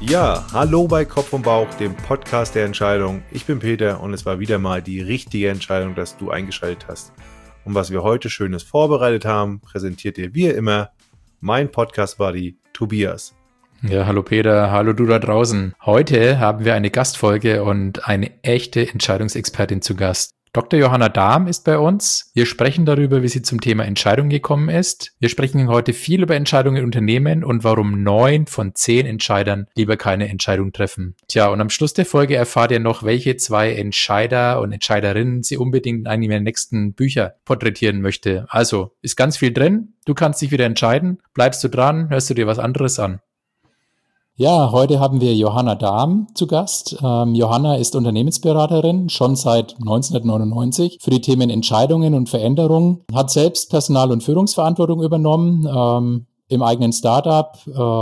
Ja, hallo bei Kopf und Bauch, dem Podcast der Entscheidung. Ich bin Peter und es war wieder mal die richtige Entscheidung, dass du eingeschaltet hast. Und was wir heute Schönes vorbereitet haben, präsentiert dir wie immer mein Podcast-Buddy Tobias. Ja, hallo Peter, hallo du da draußen. Heute haben wir eine Gastfolge und eine echte Entscheidungsexpertin zu Gast. Dr. Johanna Dahm ist bei uns. Wir sprechen darüber, wie sie zum Thema Entscheidung gekommen ist. Wir sprechen heute viel über Entscheidungen in Unternehmen und warum 9 von 10 Entscheidern lieber keine Entscheidung treffen. Tja, und am Schluss der Folge erfahrt ihr noch, welche 2 Entscheider und Entscheiderinnen sie unbedingt in einem der nächsten Bücher porträtieren möchte. Also, ist ganz viel drin. Du kannst dich wieder entscheiden. Bleibst du dran, hörst du dir was anderes an. Ja, heute haben wir Johanna Dahm zu Gast. Johanna ist Unternehmensberaterin, schon seit 1999 für die Themen Entscheidungen und Veränderungen, hat selbst Personal- und Führungsverantwortung übernommen, im eigenen Startup,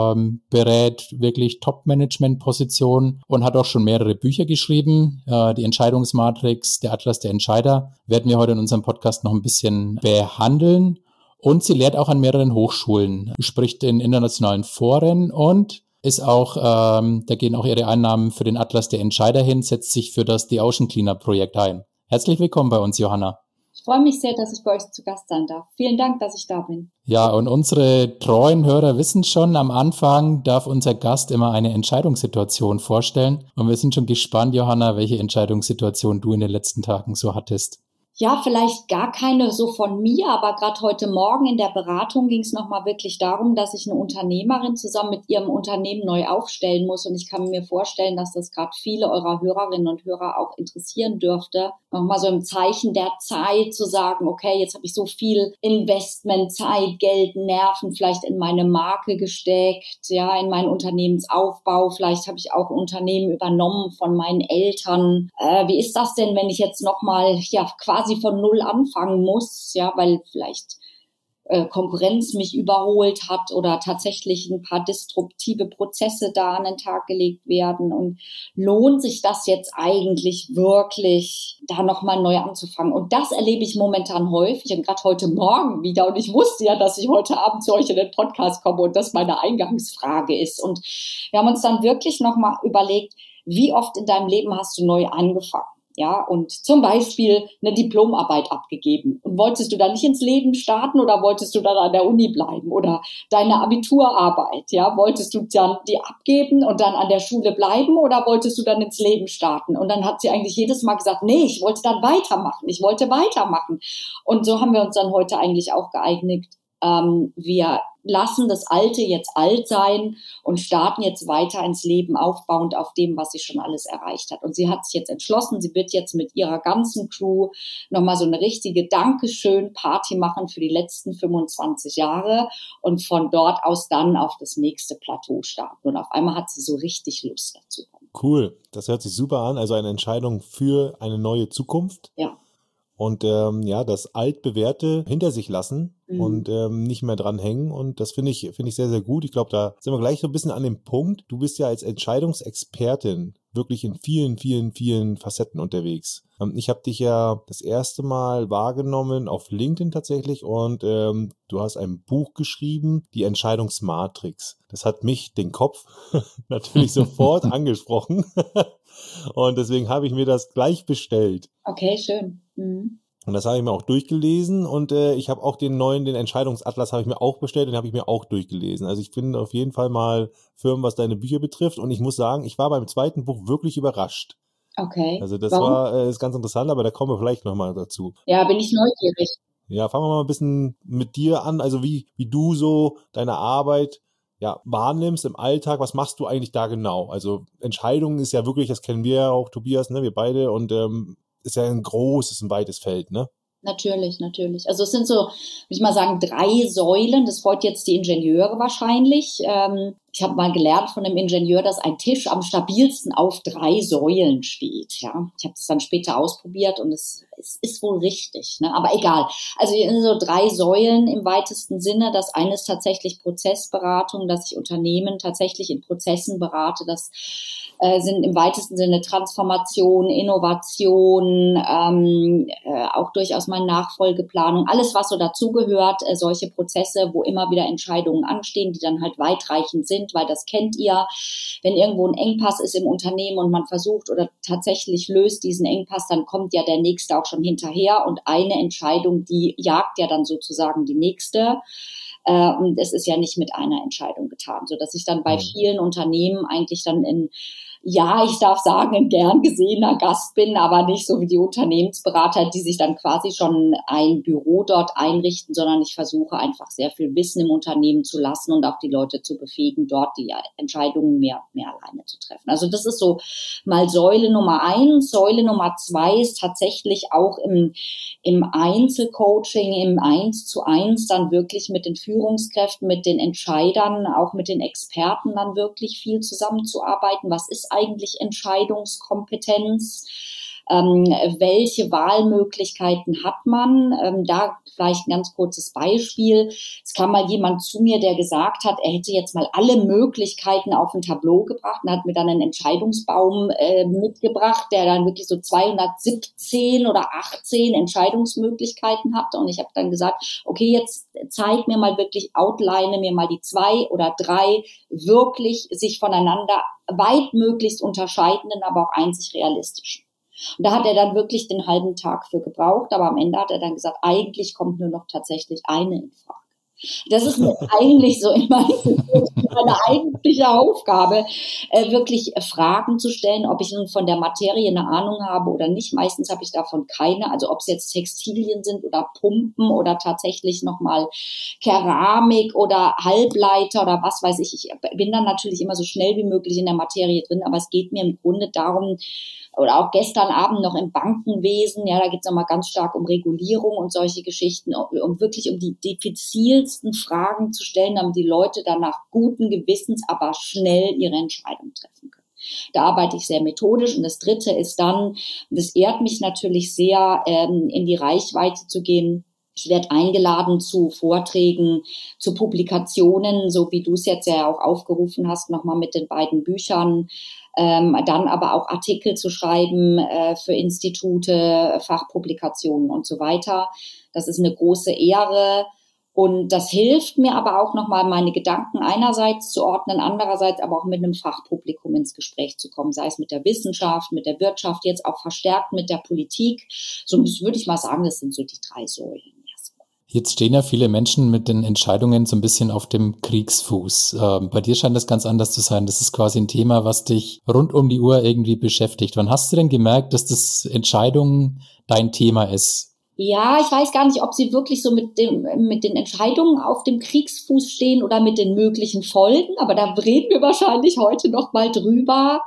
berät wirklich Top-Management-Positionen und hat auch schon mehrere Bücher geschrieben. Die Entscheidungsmatrix, der Atlas der Entscheider, werden wir heute in unserem Podcast noch ein bisschen behandeln. Und sie lehrt auch an mehreren Hochschulen, spricht in internationalen Foren und ist auch, da gehen auch ihre Einnahmen für den Atlas der Entscheider hin, setzt sich für das The Ocean Cleanup Projekt ein. Herzlich willkommen bei uns, Johanna. Ich freue mich sehr, dass ich bei euch zu Gast sein darf. Vielen Dank, dass ich da bin. Ja, und unsere treuen Hörer wissen schon, am Anfang darf unser Gast immer eine Entscheidungssituation vorstellen. Und wir sind schon gespannt, Johanna, welche Entscheidungssituation du in den letzten Tagen so hattest. Ja, vielleicht gar keine so von mir, aber gerade heute Morgen in der Beratung ging es nochmal wirklich darum, dass ich eine Unternehmerin zusammen mit ihrem Unternehmen neu aufstellen muss. Und ich kann mir vorstellen, dass das gerade viele eurer Hörerinnen und Hörer auch interessieren dürfte. Nochmal so im Zeichen der Zeit zu sagen, okay, jetzt habe ich so viel Investment, Zeit, Geld, Nerven vielleicht in meine Marke gesteckt, ja, in meinen Unternehmensaufbau. Vielleicht habe ich auch ein Unternehmen übernommen von meinen Eltern. Wie ist das denn, wenn ich jetzt nochmal, ja, quasi von Null anfangen muss, ja, weil vielleicht Konkurrenz mich überholt hat oder tatsächlich ein paar disruptive Prozesse da an den Tag gelegt werden, und lohnt sich das jetzt eigentlich wirklich, da nochmal neu anzufangen? Und das erlebe ich momentan häufig und gerade heute Morgen wieder, und ich wusste ja, dass ich heute Abend zu euch in den Podcast komme und das meine Eingangsfrage ist, und wir haben uns dann wirklich nochmal überlegt, wie oft in deinem Leben hast du neu angefangen? Ja, und zum Beispiel eine Diplomarbeit abgegeben. Und wolltest du dann nicht ins Leben starten oder wolltest du dann an der Uni bleiben? Oder deine Abiturarbeit, ja, wolltest du dann die abgeben und dann an der Schule bleiben oder wolltest du dann ins Leben starten? Und dann hat sie eigentlich jedes Mal gesagt, nee, ich wollte dann weitermachen. Und so haben wir uns dann heute eigentlich auch geeinigt. Wir lassen das Alte jetzt alt sein und starten jetzt weiter ins Leben aufbauend auf dem, was sie schon alles erreicht hat. Und sie hat sich jetzt entschlossen, sie wird jetzt mit ihrer ganzen Crew nochmal so eine richtige Dankeschön-Party machen für die letzten 25 Jahre und von dort aus dann auf das nächste Plateau starten. Und auf einmal hat sie so richtig Lust dazu. Cool, das hört sich super an. Also eine Entscheidung für eine neue Zukunft. Ja. Und das Altbewährte hinter sich lassen und nicht mehr dran hängen. Und das finde ich sehr, sehr gut. Ich glaube, da sind wir gleich so ein bisschen an dem Punkt. Du bist ja als Entscheidungsexpertin wirklich in vielen, vielen, vielen Facetten unterwegs. Ich habe dich ja das erste Mal wahrgenommen auf LinkedIn tatsächlich, und du hast ein Buch geschrieben, die Entscheidungsmatrix. Das hat mich, den Kopf, natürlich sofort angesprochen. Und deswegen habe ich mir das gleich bestellt. Okay, schön. Mhm. Und das habe ich mir auch durchgelesen, und ich habe auch den Entscheidungsatlas habe ich mir auch bestellt, den habe ich mir auch durchgelesen. Also ich bin auf jeden Fall mal firm, was deine Bücher betrifft, und ich muss sagen, ich war beim zweiten Buch wirklich überrascht. Okay. Also das Warum? ist ganz interessant, aber da kommen wir vielleicht nochmal dazu. Ja, bin ich neugierig. Ja, fangen wir mal ein bisschen mit dir an, also wie du so deine Arbeit wahrnimmst im Alltag. Was machst du eigentlich da genau? Also Entscheidungen ist ja wirklich, das kennen wir ja auch, Tobias, ne, wir beide, und ist ja ein großes, ein weites Feld, ne? Natürlich. Also es sind so, würde ich mal sagen, 3 Säulen. Das freut jetzt die Ingenieure wahrscheinlich. Ich habe mal gelernt von einem Ingenieur, dass ein Tisch am stabilsten auf 3 Säulen steht. Ja, ich habe das dann später ausprobiert und es ist wohl richtig, ne? Aber egal. Also so 3 Säulen im weitesten Sinne. Das eine ist tatsächlich Prozessberatung, dass ich Unternehmen tatsächlich in Prozessen berate. Das sind im weitesten Sinne Transformation, Innovation, auch durchaus mal Nachfolgeplanung, alles was so dazugehört, solche Prozesse, wo immer wieder Entscheidungen anstehen, die dann halt weitreichend sind, sind, weil das kennt ihr, wenn irgendwo ein Engpass ist im Unternehmen und man versucht oder tatsächlich löst diesen Engpass, dann kommt ja der nächste auch schon hinterher und eine Entscheidung, die jagt ja dann sozusagen die nächste. Und es ist ja nicht mit einer Entscheidung getan, so dass ich dann bei vielen Unternehmen eigentlich dann ich darf sagen, ein gern gesehener Gast bin, aber nicht so wie die Unternehmensberater, die sich dann quasi schon ein Büro dort einrichten, sondern ich versuche einfach sehr viel Wissen im Unternehmen zu lassen und auch die Leute zu befähigen, dort die Entscheidungen mehr alleine zu treffen. Also das ist so mal Säule Nummer 1. Säule Nummer 2 ist tatsächlich auch im Einzelcoaching, im 1:1 dann wirklich mit den Führungskräften, mit den Entscheidern, auch mit den Experten dann wirklich viel zusammenzuarbeiten. Was ist eigentlich Entscheidungskompetenz? Welche Wahlmöglichkeiten hat man? Da vielleicht ein ganz kurzes Beispiel. Es kam mal jemand zu mir, der gesagt hat, er hätte jetzt mal alle Möglichkeiten auf ein Tableau gebracht und hat mir dann einen Entscheidungsbaum mitgebracht, der dann wirklich so 217 oder 18 Entscheidungsmöglichkeiten hatte. Und ich habe dann gesagt, okay, jetzt zeig mir mal wirklich, outline mir mal die 2 oder 3 wirklich sich voneinander weitmöglichst unterscheidenden, aber auch einzig realistischen. Und da hat er dann wirklich den halben Tag für gebraucht, aber am Ende hat er dann gesagt, eigentlich kommt nur noch tatsächlich eine in Frage. Das ist mir eigentlich so immer meine eigentliche Aufgabe, wirklich Fragen zu stellen, ob ich nun von der Materie eine Ahnung habe oder nicht. Meistens habe ich davon keine, also ob es jetzt Textilien sind oder Pumpen oder tatsächlich nochmal Keramik oder Halbleiter oder was weiß ich. Ich bin dann natürlich immer so schnell wie möglich in der Materie drin, aber es geht mir im Grunde darum, oder auch gestern Abend noch im Bankenwesen, ja, da geht es nochmal ganz stark um Regulierung und solche Geschichten, um wirklich um die diffizilsten Fragen zu stellen, damit die Leute dann nach guten Gewissens aber schnell ihre Entscheidung treffen können. Da arbeite ich sehr methodisch. Und das Dritte ist dann, das ehrt mich natürlich sehr, in die Reichweite zu gehen. Ich werde eingeladen zu Vorträgen, zu Publikationen, so wie du es jetzt ja auch aufgerufen hast, nochmal mit den beiden Büchern. Dann aber auch Artikel zu schreiben für Institute, Fachpublikationen und so weiter. Das ist eine große Ehre und das hilft mir aber auch nochmal, meine Gedanken einerseits zu ordnen, andererseits aber auch mit einem Fachpublikum ins Gespräch zu kommen, sei es mit der Wissenschaft, mit der Wirtschaft, jetzt auch verstärkt mit der Politik. So würde ich mal sagen, das sind so die 3 Säulen. Jetzt stehen ja viele Menschen mit den Entscheidungen so ein bisschen auf dem Kriegsfuß. Bei dir scheint das ganz anders zu sein. Das ist quasi ein Thema, was dich rund um die Uhr irgendwie beschäftigt. Wann hast du denn gemerkt, dass das Entscheidungen dein Thema ist? Ja, ich weiß gar nicht, ob sie wirklich so mit den Entscheidungen auf dem Kriegsfuß stehen oder mit den möglichen Folgen, aber da reden wir wahrscheinlich heute noch mal drüber.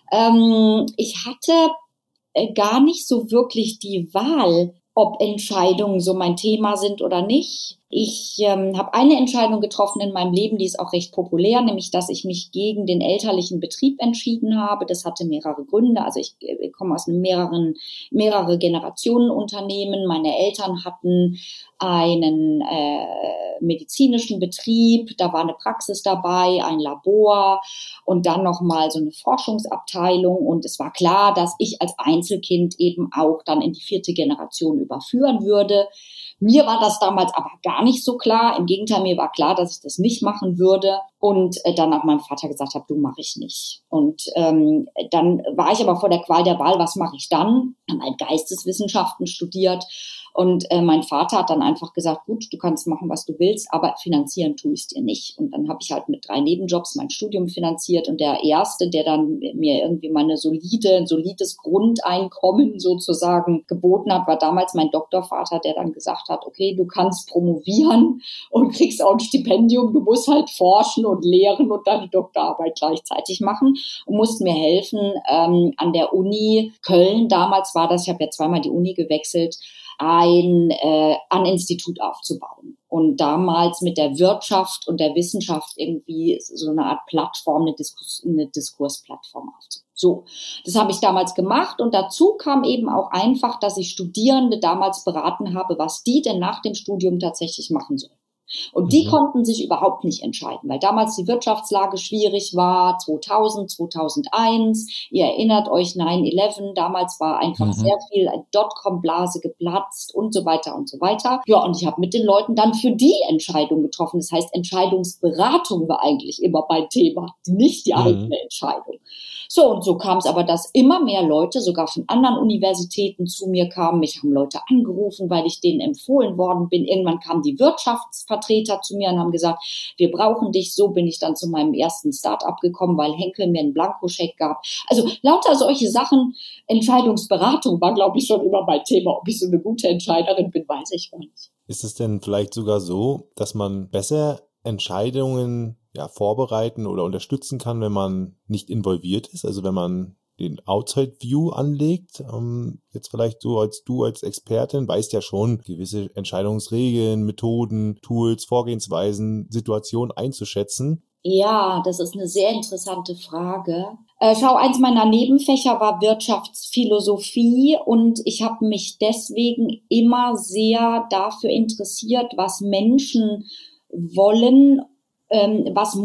Ich hatte gar nicht so wirklich die Wahl, ob Entscheidungen so mein Thema sind oder nicht. Ich habe eine Entscheidung getroffen in meinem Leben, die ist auch recht populär, nämlich, dass ich mich gegen den elterlichen Betrieb entschieden habe. Das hatte mehrere Gründe. Also ich komme aus einem mehrere Generationen Unternehmen. Meine Eltern hatten einen medizinischen Betrieb, da war eine Praxis dabei, ein Labor und dann nochmal so eine Forschungsabteilung. Und es war klar, dass ich als Einzelkind eben auch dann in die 4. Generation überführen würde. Mir war das damals aber gar nicht so klar. Im Gegenteil, mir war klar, dass ich das nicht machen würde. Und dann auch meinem Vater gesagt habe, du, mache ich nicht. Und dann war ich aber vor der Qual der Wahl, was mache ich dann? Ich habe halt Geisteswissenschaften studiert. Und mein Vater hat dann einfach gesagt, gut, du kannst machen, was du willst, aber finanzieren tue ich es dir nicht. Und dann habe ich halt mit 3 Nebenjobs mein Studium finanziert. Und der erste, der dann mir irgendwie mal ein solides Grundeinkommen sozusagen geboten hat, war damals mein Doktorvater, der dann gesagt hat, okay, du kannst promovieren und kriegst auch ein Stipendium, du musst halt forschen und lehren und dann die Doktorarbeit gleichzeitig machen und musst mir helfen, an der Uni Köln, damals war das, ich habe ja zweimal die Uni gewechselt, ein Institut aufzubauen und damals mit der Wirtschaft und der Wissenschaft irgendwie so eine Art Plattform, eine Diskursplattform aufzubauen. So, das habe ich damals gemacht und dazu kam eben auch einfach, dass ich Studierende damals beraten habe, was die denn nach dem Studium tatsächlich machen sollen. Und die konnten sich überhaupt nicht entscheiden, weil damals die Wirtschaftslage schwierig war, 2000, 2001. Ihr erinnert euch 9/11, damals war einfach sehr viel Dotcom-Blase geplatzt und so weiter und so weiter. Ja, und ich habe mit den Leuten dann für die Entscheidung getroffen. Das heißt, Entscheidungsberatung war eigentlich immer mein Thema, nicht die eigene Entscheidung. So, und so kam es aber, dass immer mehr Leute, sogar von anderen Universitäten, zu mir kamen. Mich haben Leute angerufen, weil ich denen empfohlen worden bin. Irgendwann kamen die Wirtschaftsvertreter zu mir und haben gesagt, wir brauchen dich. So bin ich dann zu meinem ersten Start-up gekommen, weil Henkel mir einen Blankoscheck gab. Also lauter solche Sachen. Entscheidungsberatung war, glaube ich, schon immer mein Thema. Ob ich so eine gute Entscheiderin bin, weiß ich gar nicht. Ist es denn vielleicht sogar so, dass man besser Entscheidungen vorbereiten oder unterstützen kann, wenn man nicht involviert ist, also wenn man den Outside View anlegt? Jetzt vielleicht du als Expertin weißt ja schon gewisse Entscheidungsregeln, Methoden, Tools, Vorgehensweisen, Situationen einzuschätzen. Ja, das ist eine sehr interessante Frage. Schau, eins meiner Nebenfächer war Wirtschaftsphilosophie und ich habe mich deswegen immer sehr dafür interessiert, was Menschen wollen, was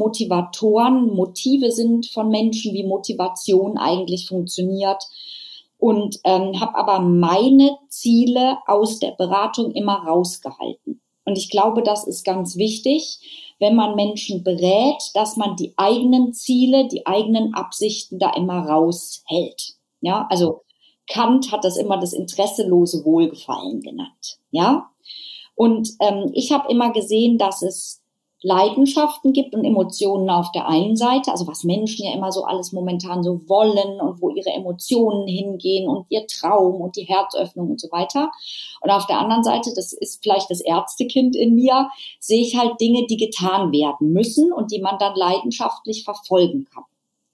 Motive sind von Menschen, wie Motivation eigentlich funktioniert. Und habe aber meine Ziele aus der Beratung immer rausgehalten. Und ich glaube, das ist ganz wichtig, wenn man Menschen berät, dass man die eigenen Ziele, die eigenen Absichten da immer raushält. Ja, also Kant hat das immer das interesselose Wohlgefallen genannt. Ja, und ich habe immer gesehen, dass es Leidenschaften gibt und Emotionen auf der einen Seite, also was Menschen ja immer so alles momentan so wollen und wo ihre Emotionen hingehen und ihr Traum und die Herzöffnung und so weiter. Und auf der anderen Seite, das ist vielleicht das Ärztekind in mir, sehe ich halt Dinge, die getan werden müssen und die man dann leidenschaftlich verfolgen kann.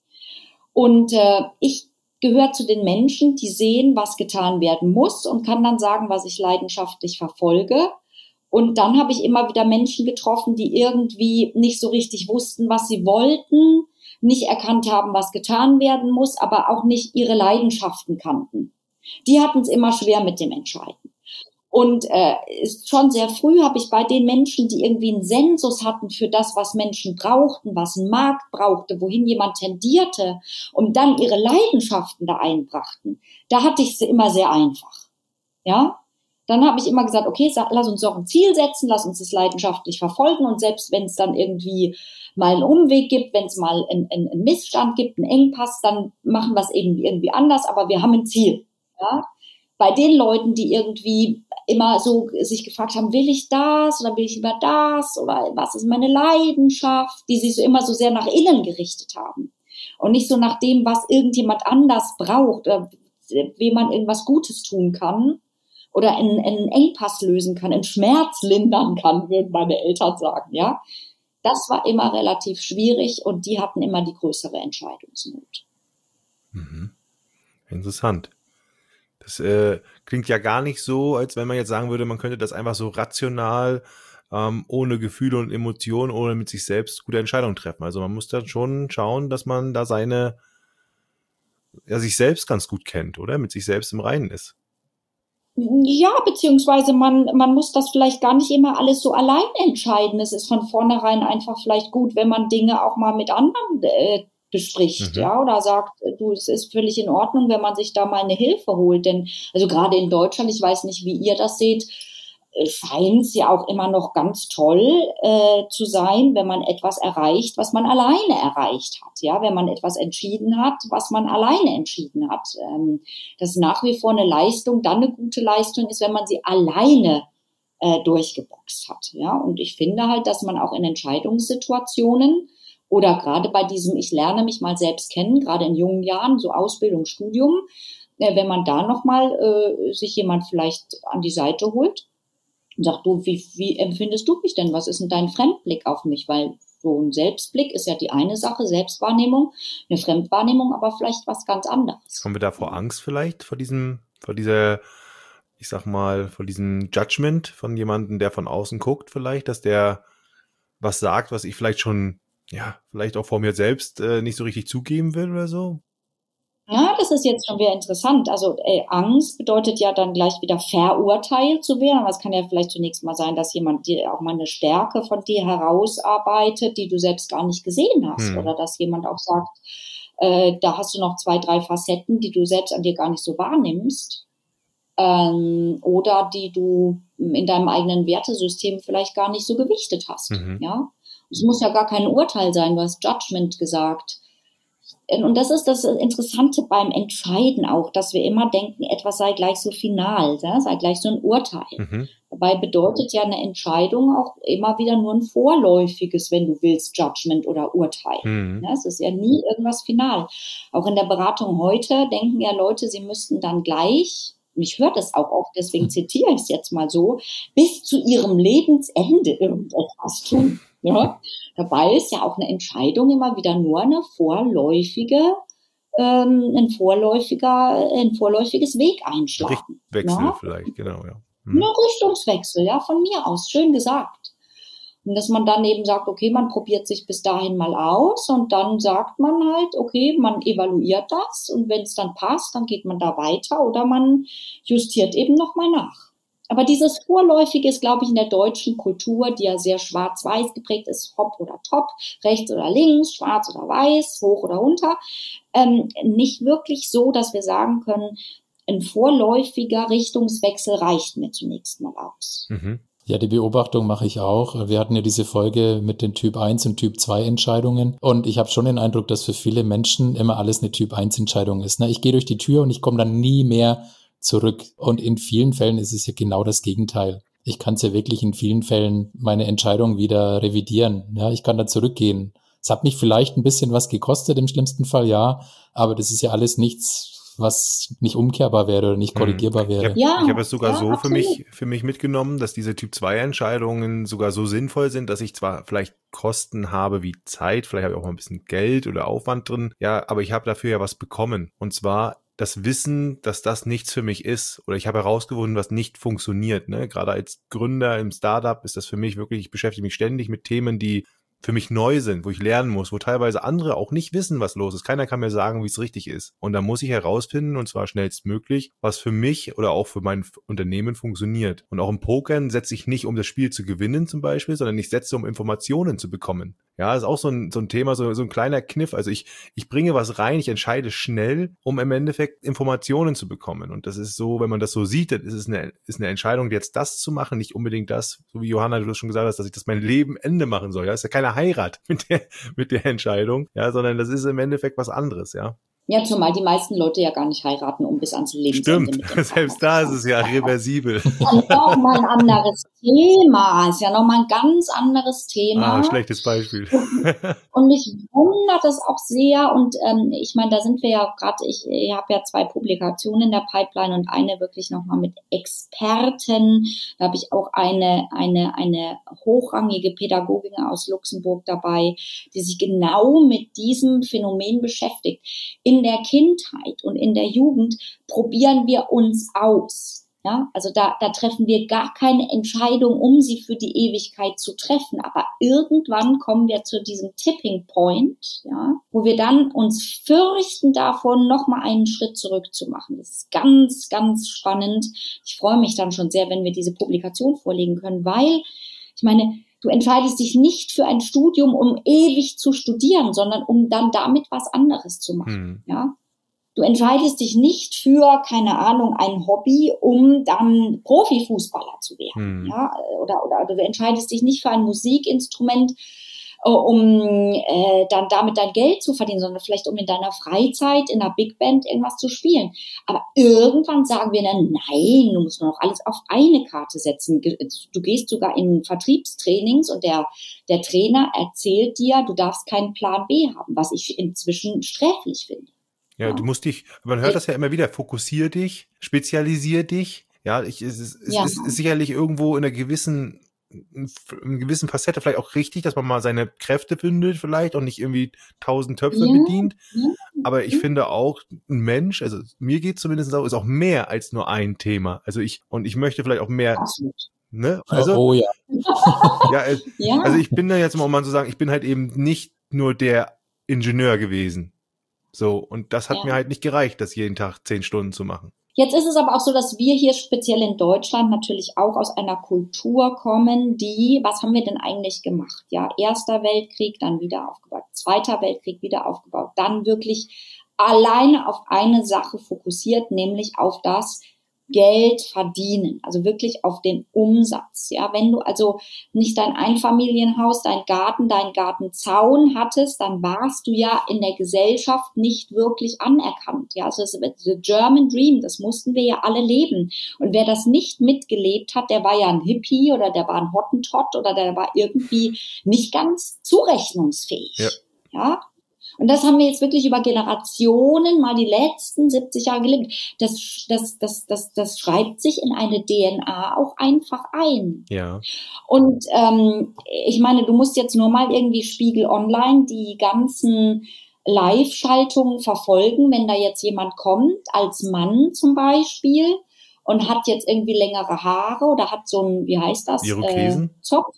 Und ich gehöre zu den Menschen, die sehen, was getan werden muss und kann dann sagen, was ich leidenschaftlich verfolge. Und dann habe ich immer wieder Menschen getroffen, die irgendwie nicht so richtig wussten, was sie wollten, nicht erkannt haben, was getan werden muss, aber auch nicht ihre Leidenschaften kannten. Die hatten es immer schwer mit dem Entscheiden. Und schon sehr früh habe ich bei den Menschen, die irgendwie einen Sensus hatten für das, was Menschen brauchten, was ein Markt brauchte, wohin jemand tendierte und dann ihre Leidenschaften da einbrachten, da hatte ich es immer sehr einfach. Ja? Dann habe ich immer gesagt, okay, lass uns doch ein Ziel setzen, lass uns das leidenschaftlich verfolgen und selbst wenn es dann irgendwie mal einen Umweg gibt, wenn es mal einen Missstand gibt, einen Engpass, dann machen wir es eben irgendwie anders, aber wir haben ein Ziel. Ja? Bei den Leuten, die irgendwie immer so sich gefragt haben, will ich das oder will ich lieber das oder was ist meine Leidenschaft, die sich so immer so sehr nach innen gerichtet haben und nicht so nach dem, was irgendjemand anders braucht oder wem man irgendwas Gutes tun kann, oder einen Engpass lösen kann, einen Schmerz lindern kann, würden meine Eltern sagen, ja. Das war immer relativ schwierig und die hatten immer die größere Entscheidungsnot. Interessant. Das klingt ja gar nicht so, als wenn man jetzt sagen würde, man könnte das einfach so rational, ohne Gefühle und Emotionen, ohne mit sich selbst gute Entscheidungen treffen. Also man muss dann schon schauen, dass man da sich selbst ganz gut kennt, oder? Mit sich selbst im Reinen ist. Ja, beziehungsweise man muss das vielleicht gar nicht immer alles so allein entscheiden. Es ist von vornherein einfach vielleicht gut, wenn man Dinge auch mal mit anderen bespricht, ja, oder sagt, du, es ist völlig in Ordnung, wenn man sich da mal eine Hilfe holt. Denn, also gerade in Deutschland, ich weiß nicht, wie ihr das seht, scheint es ja auch immer noch ganz toll zu sein, wenn man etwas erreicht, was man alleine erreicht hat. Ja, wenn man etwas entschieden hat, was man alleine entschieden hat. Das ist nach wie vor eine Leistung, dann eine gute Leistung ist, wenn man sie alleine durchgeboxt hat. Ja, und ich finde halt, dass man auch in Entscheidungssituationen oder gerade bei diesem, ich lerne mich mal selbst kennen, gerade in jungen Jahren, so Ausbildung, Studium, wenn man da nochmal sich jemand vielleicht an die Seite holt, und sagt, du, wie empfindest du mich denn? Was ist denn dein Fremdblick auf mich? Weil so ein Selbstblick ist ja die eine Sache, Selbstwahrnehmung, eine Fremdwahrnehmung, aber vielleicht was ganz anderes. Haben wir da vor Angst vielleicht, vor diesem Judgment von jemandem, der von außen guckt vielleicht, dass der was sagt, was ich vielleicht schon, vielleicht auch vor mir selbst nicht so richtig zugeben will oder so? Ja, das ist jetzt schon wieder interessant. Also Angst bedeutet ja dann gleich wieder verurteilt zu werden. Aber es kann ja vielleicht zunächst mal sein, dass jemand dir auch mal eine Stärke von dir herausarbeitet, die du selbst gar nicht gesehen hast. Oder dass jemand auch sagt, da hast du noch 2, 3 Facetten, die du selbst an dir gar nicht so wahrnimmst. Oder die du in deinem eigenen Wertesystem vielleicht gar nicht so gewichtet hast. Ja, es muss ja gar kein Urteil sein. Du hast Judgment gesagt. Und das ist das Interessante beim Entscheiden auch, dass wir immer denken, etwas sei gleich so final, ja, sei gleich so ein Urteil. Dabei bedeutet ja eine Entscheidung auch immer wieder nur ein vorläufiges, wenn du willst, Judgment oder Urteil. Ja, es ist ja nie irgendwas final. Auch in der Beratung heute denken ja Leute, sie müssten dann gleich, und ich höre das auch oft, deswegen zitiere ich es jetzt mal so, bis zu ihrem Lebensende irgendetwas tun. Ja, dabei ist ja auch eine Entscheidung immer wieder nur eine vorläufige, ein vorläufiges Weg einschlagen. Richtungswechsel vielleicht, genau, ja. Ein Richtungswechsel, ja, von mir aus, schön gesagt. Und dass man dann eben sagt, okay, man probiert sich bis dahin mal aus und dann sagt man halt, okay, man evaluiert das und wenn es dann passt, dann geht man da weiter oder man justiert eben nochmal nach. Aber dieses Vorläufige ist, glaube ich, in der deutschen Kultur, die ja sehr schwarz-weiß geprägt ist, hopp oder top, rechts oder links, schwarz oder weiß, hoch oder runter, nicht wirklich so, dass wir sagen können, ein vorläufiger Richtungswechsel reicht mir zunächst mal aus. Ja, die Beobachtung mache ich auch. Wir hatten ja diese Folge mit den Typ 1 und Typ 2 Entscheidungen und ich habe schon den Eindruck, dass für viele Menschen immer alles eine Typ 1 Entscheidung ist. Ich gehe durch die Tür und ich komme dann nie mehr zurück. Und in vielen Fällen ist es ja genau das Gegenteil. Ich kann es ja wirklich in vielen Fällen meine Entscheidung wieder revidieren. Ja, ich kann da zurückgehen. Es hat mich vielleicht ein bisschen was gekostet, im schlimmsten Fall, ja, aber das ist ja alles nichts, was nicht umkehrbar wäre oder nicht korrigierbar wäre. Ich habe es sogar so für mich mitgenommen, dass diese Typ-2-Entscheidungen sogar so sinnvoll sind, dass ich zwar vielleicht Kosten habe wie Zeit, vielleicht habe ich auch mal ein bisschen Geld oder Aufwand drin, ja, aber ich habe dafür ja was bekommen. Und zwar das Wissen, dass das nichts für mich ist oder ich habe herausgefunden, was nicht funktioniert. Ne? Gerade als Gründer im Startup ist das für mich wirklich, ich beschäftige mich ständig mit Themen, die für mich neu sind, wo ich lernen muss, wo teilweise andere auch nicht wissen, was los ist. Keiner kann mir sagen, wie es richtig ist. Und da muss ich herausfinden, und zwar schnellstmöglich, was für mich oder auch für mein Unternehmen funktioniert. Und auch im Pokern setze ich nicht, um das Spiel zu gewinnen zum Beispiel, sondern ich setze, um Informationen zu bekommen. Ja, ist auch so ein Thema, so ein kleiner Kniff. Also ich bringe was rein, ich entscheide schnell, um im Endeffekt Informationen zu bekommen. Und das ist so, wenn man das so sieht, dann ist es eine Entscheidung, jetzt das zu machen, nicht unbedingt das, so wie Johanna, du das schon gesagt hast, dass ich das mein Leben Ende machen soll. Ja, ist ja keine Heirat mit der Entscheidung, ja, sondern das ist im Endeffekt was anderes, ja. Ja, zumal die meisten Leute ja gar nicht heiraten, um bis ans Lebensende mit dem selbst da ist es ja reversibel. Noch mal ein anderes Thema. Ist ja noch mal ein ganz anderes Thema. Schlechtes Beispiel. Und mich wundert das auch sehr. Und ich meine, da sind wir ja gerade, ich habe ja 2 Publikationen in der Pipeline und eine wirklich noch mal mit Experten. Da habe ich auch eine hochrangige Pädagogin aus Luxemburg dabei, die sich genau mit diesem Phänomen beschäftigt. In der Kindheit und in der Jugend probieren wir uns aus. Ja, also da treffen wir gar keine Entscheidung, um sie für die Ewigkeit zu treffen. Aber irgendwann kommen wir zu diesem Tipping Point, ja, wo wir dann uns fürchten davon, noch mal einen Schritt zurückzumachen. Das ist ganz, ganz spannend. Ich freue mich dann schon sehr, wenn wir diese Publikation vorlegen können, weil, ich meine, du entscheidest dich nicht für ein Studium, um ewig zu studieren, sondern um dann damit was anderes zu machen, ja. Du entscheidest dich nicht für, keine Ahnung, ein Hobby, um dann Profifußballer zu werden, ja, oder du entscheidest dich nicht für ein Musikinstrument, um dann damit dein Geld zu verdienen, sondern vielleicht um in deiner Freizeit in einer Big Band irgendwas zu spielen. Aber irgendwann sagen wir dann, nein, du musst nur noch alles auf eine Karte setzen. Du gehst sogar in Vertriebstrainings und der Trainer erzählt dir, du darfst keinen Plan B haben, was ich inzwischen sträflich finde. Ja, du musst dich, man hört das ja immer wieder, fokussier dich, spezialisier dich. Ja, es ist sicherlich irgendwo in einer gewissen Facette vielleicht auch richtig, dass man mal seine Kräfte findet vielleicht und nicht irgendwie 1000 Töpfe bedient. Aber ich finde auch, ein Mensch, also mir geht zumindest so, ist auch mehr als nur ein Thema. Also ich möchte vielleicht auch mehr. Absolut. Ne? Also, oh ja. Also ich bin da jetzt mal, um mal zu sagen, ich bin halt eben nicht nur der Ingenieur gewesen. So, und das hat mir halt nicht gereicht, das jeden Tag 10 Stunden zu machen. Jetzt ist es aber auch so, dass wir hier speziell in Deutschland natürlich auch aus einer Kultur kommen, was haben wir denn eigentlich gemacht? Ja, Erster Weltkrieg, dann wieder aufgebaut, Zweiter Weltkrieg wieder aufgebaut, dann wirklich alleine auf eine Sache fokussiert, nämlich auf das Geld verdienen, also wirklich auf den Umsatz. Ja, wenn du also nicht dein Einfamilienhaus, dein Gartenzaun hattest, dann warst du ja in der Gesellschaft nicht wirklich anerkannt. Ja, also the German Dream, das mussten wir ja alle leben. Und wer das nicht mitgelebt hat, der war ja ein Hippie oder der war ein Hottentott oder der war irgendwie nicht ganz zurechnungsfähig. Ja. Und das haben wir jetzt wirklich über Generationen mal die letzten 70 Jahre gelebt. Das schreibt sich in eine DNA auch einfach ein. Ja. Und ich meine, du musst jetzt nur mal irgendwie Spiegel Online die ganzen Live-Schaltungen verfolgen, wenn da jetzt jemand kommt, als Mann zum Beispiel, und hat jetzt irgendwie längere Haare oder hat so ein, wie heißt das? Irokesen? Zopf?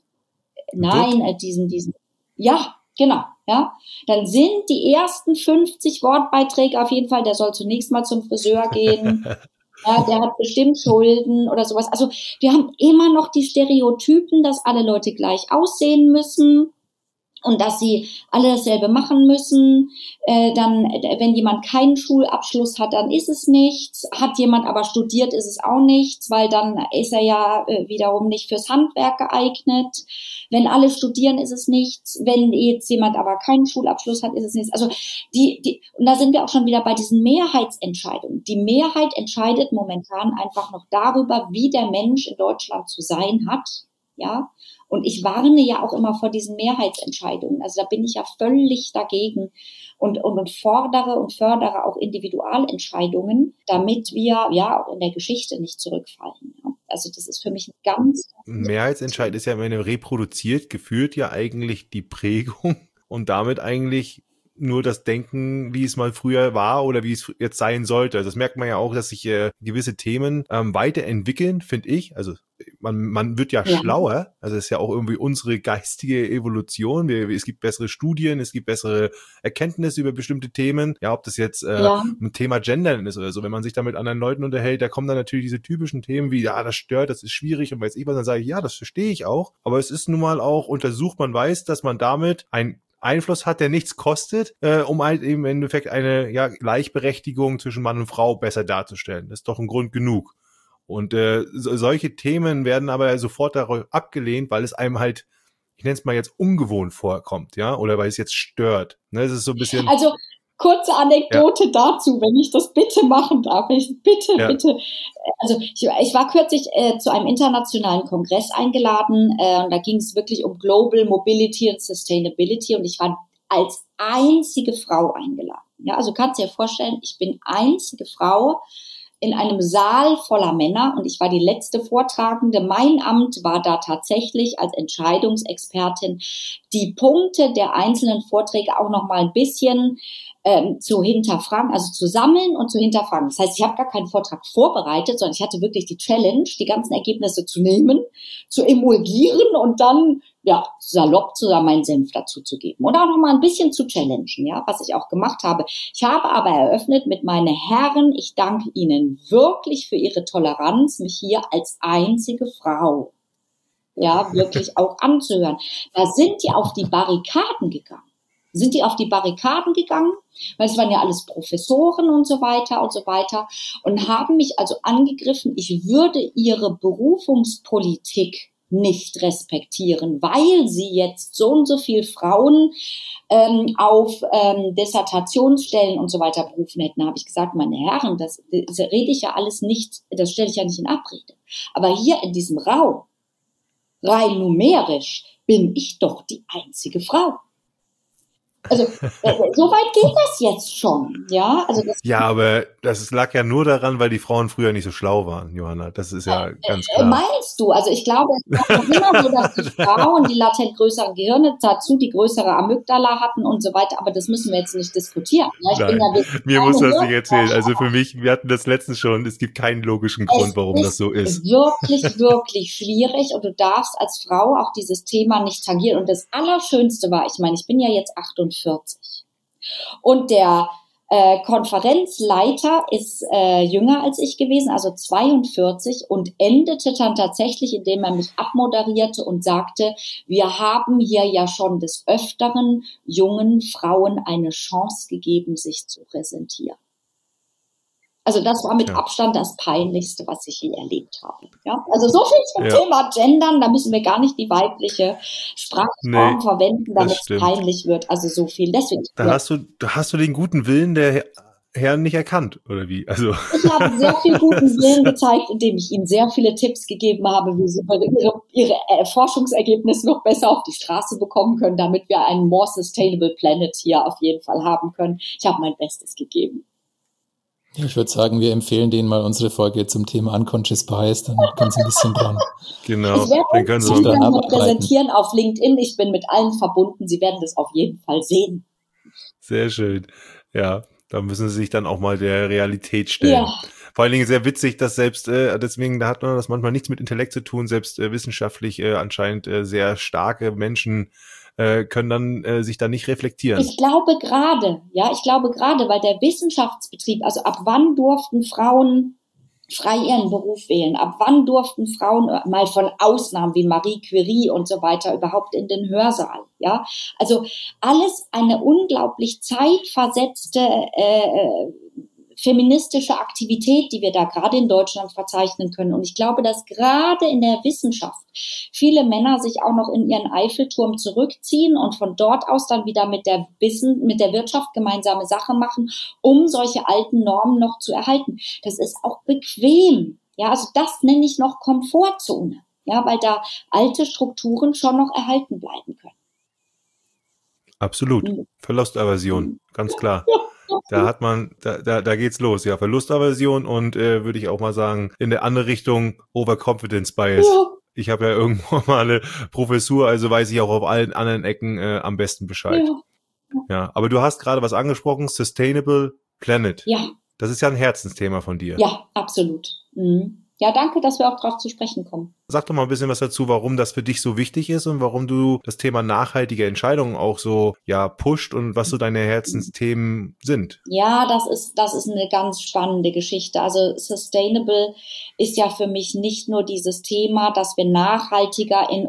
Nein, diesen, ja, genau, ja. Dann sind die ersten 50 Wortbeiträge auf jeden Fall, der soll zunächst mal zum Friseur gehen. Ja, der hat bestimmt Schulden oder sowas. Also wir haben immer noch die Stereotypen, dass alle Leute gleich aussehen müssen und dass sie alle dasselbe machen müssen. Dann, wenn jemand keinen Schulabschluss hat, dann ist es nichts. Hat jemand aber studiert, ist es auch nichts, weil dann ist er ja wiederum nicht fürs Handwerk geeignet. Wenn alle studieren, ist es nichts. Wenn jetzt jemand aber keinen Schulabschluss hat, ist es nichts. Also und da sind wir auch schon wieder bei diesen Mehrheitsentscheidungen. Die Mehrheit entscheidet momentan einfach noch darüber, wie der Mensch in Deutschland zu sein hat. Ja. Und ich warne ja auch immer vor diesen Mehrheitsentscheidungen. Also da bin ich ja völlig dagegen und fordere und fördere auch Individualentscheidungen, damit wir ja auch in der Geschichte nicht zurückfallen. Also das ist für mich ein ganz... Mehrheitsentscheid ist ja, wenn er reproduziert, geführt ja eigentlich die Prägung und damit eigentlich nur das Denken, wie es mal früher war oder wie es jetzt sein sollte. Das merkt man ja auch, dass sich gewisse Themen weiterentwickeln, finde ich. Also man wird ja schlauer. Also das ist ja auch irgendwie unsere geistige Evolution. Es gibt bessere Studien, es gibt bessere Erkenntnisse über bestimmte Themen. Ja, ob das jetzt ein Thema Gendern ist oder so. Wenn man sich da mit anderen Leuten unterhält, da kommen dann natürlich diese typischen Themen wie, ja, das stört, das ist schwierig und weiß ich was. Dann sage ich, ja, das verstehe ich auch. Aber es ist nun mal auch untersucht, man weiß, dass man damit ein Einfluss hat, der nichts kostet, um halt eben im Endeffekt eine Gleichberechtigung zwischen Mann und Frau besser darzustellen. Das ist doch ein Grund genug. Und solche Themen werden aber sofort darauf abgelehnt, weil es einem halt, ich nenne es mal jetzt, ungewohnt vorkommt, ja, oder weil es jetzt stört. Ne, es ist so ein bisschen... Also kurze Anekdote dazu, wenn ich das bitte machen darf. Bitte. Also ich war kürzlich zu einem internationalen Kongress eingeladen und da ging es wirklich um Global Mobility and Sustainability und ich war als einzige Frau eingeladen. Ja, also kannst dir vorstellen, ich bin einzige Frau in einem Saal voller Männer und ich war die letzte Vortragende. Mein Amt war da tatsächlich als Entscheidungsexpertin, die Punkte der einzelnen Vorträge auch noch mal ein bisschen zu hinterfragen, also zu sammeln und zu hinterfragen. Das heißt, ich habe gar keinen Vortrag vorbereitet, sondern ich hatte wirklich die Challenge, die ganzen Ergebnisse zu nehmen, zu emulgieren und dann salopp zusammen meinen Senf dazu zu geben und auch noch mal ein bisschen zu challengen, ja, was ich auch gemacht habe. Ich habe aber eröffnet mit meine Herren, ich danke Ihnen wirklich für Ihre Toleranz, mich hier als einzige Frau, ja, wirklich auch anzuhören. Da sind die auf die Barrikaden gegangen. Weil es waren ja alles Professoren und so weiter und haben mich also angegriffen, ich würde ihre Berufungspolitik nicht respektieren, weil sie jetzt so und so viel Frauen auf Dissertationsstellen und so weiter berufen hätten. Da habe ich gesagt, meine Herren, das rede ich ja alles nicht, das stelle ich ja nicht in Abrede. Aber hier in diesem Raum, rein numerisch, bin ich doch die einzige Frau. Also, so weit geht das jetzt schon, ja. Also aber das lag ja nur daran, weil die Frauen früher nicht so schlau waren, Johanna. Das ist ja ganz klar. Meinst du? Also ich glaube, es war noch immer so, dass die Frauen die latent größeren Gehirne dazu die größere Amygdala hatten und so weiter. Aber das müssen wir jetzt nicht diskutieren. Ja, mir muss das nicht erzählen. Also für mich, wir hatten das letztens schon, es gibt keinen logischen Grund, warum das so ist. Wirklich, wirklich schwierig und du darfst als Frau auch dieses Thema nicht tangieren. Und das Allerschönste war, ich meine, ich bin ja jetzt 48. Und der Konferenzleiter ist jünger als ich gewesen, also 42, und endete dann tatsächlich, indem er mich abmoderierte und sagte, wir haben hier ja schon des Öfteren jungen Frauen eine Chance gegeben, sich zu präsentieren. Also das war mit Abstand das Peinlichste, was ich je erlebt habe. Ja? Also so viel zum Thema Gendern, da müssen wir gar nicht die weibliche Sprachform verwenden, damit es peinlich wird. Also so viel. Deswegen. Da hast du den guten Willen der Herren nicht erkannt, oder wie? Also. Ich habe sehr viel guten Willen gezeigt, indem ich ihnen sehr viele Tipps gegeben habe, wie sie ihre Forschungsergebnisse noch besser auf die Straße bekommen können, damit wir einen more sustainable planet hier auf jeden Fall haben können. Ich habe mein Bestes gegeben. Ich würde sagen, wir empfehlen denen mal unsere Folge zum Thema Unconscious Bias, dann können sie ein bisschen dran. Genau. Ich werde sie dann mal präsentieren auf LinkedIn. Ich bin mit allen verbunden. Sie werden das auf jeden Fall sehen. Sehr schön. Ja, da müssen sie sich dann auch mal der Realität stellen. Ja. Vor allen Dingen sehr witzig, dass selbst, deswegen, da hat man das manchmal nichts mit Intellekt zu tun, selbst wissenschaftlich anscheinend sehr starke Menschen können dann sich da nicht reflektieren. Ich glaube gerade, weil der Wissenschaftsbetrieb, also ab wann durften Frauen frei ihren Beruf wählen? Ab wann durften Frauen mal von Ausnahmen wie Marie Curie und so weiter überhaupt in den Hörsaal? Ja, also alles eine unglaublich zeitversetzte feministische Aktivität, die wir da gerade in Deutschland verzeichnen können. Und ich glaube, dass gerade in der Wissenschaft viele Männer sich auch noch in ihren Eiffelturm zurückziehen und von dort aus dann wieder mit der Wirtschaft gemeinsame Sache machen, um solche alten Normen noch zu erhalten. Das ist auch bequem. Ja, also das nenne ich noch Komfortzone. Ja, weil da alte Strukturen schon noch erhalten bleiben können. Absolut. Verlustaversion, ganz klar. Da hat man, da geht's los, ja, Verlustaversion und würde ich auch mal sagen, in der andere Richtung Overconfidence Bias. Ja. Ich habe ja irgendwo mal eine Professur, also weiß ich auch auf allen anderen Ecken am besten Bescheid. Ja, aber du hast gerade was angesprochen, Sustainable Planet. Ja. Das ist ja ein Herzensthema von dir. Ja, absolut. Mhm. Ja, danke, dass wir auch drauf zu sprechen kommen. Sag doch mal ein bisschen was dazu, warum das für dich so wichtig ist und warum du das Thema nachhaltige Entscheidungen auch so, pusht und was so deine Herzensthemen sind. Ja, das ist eine ganz spannende Geschichte. Also Sustainable ist ja für mich nicht nur dieses Thema, dass wir nachhaltiger in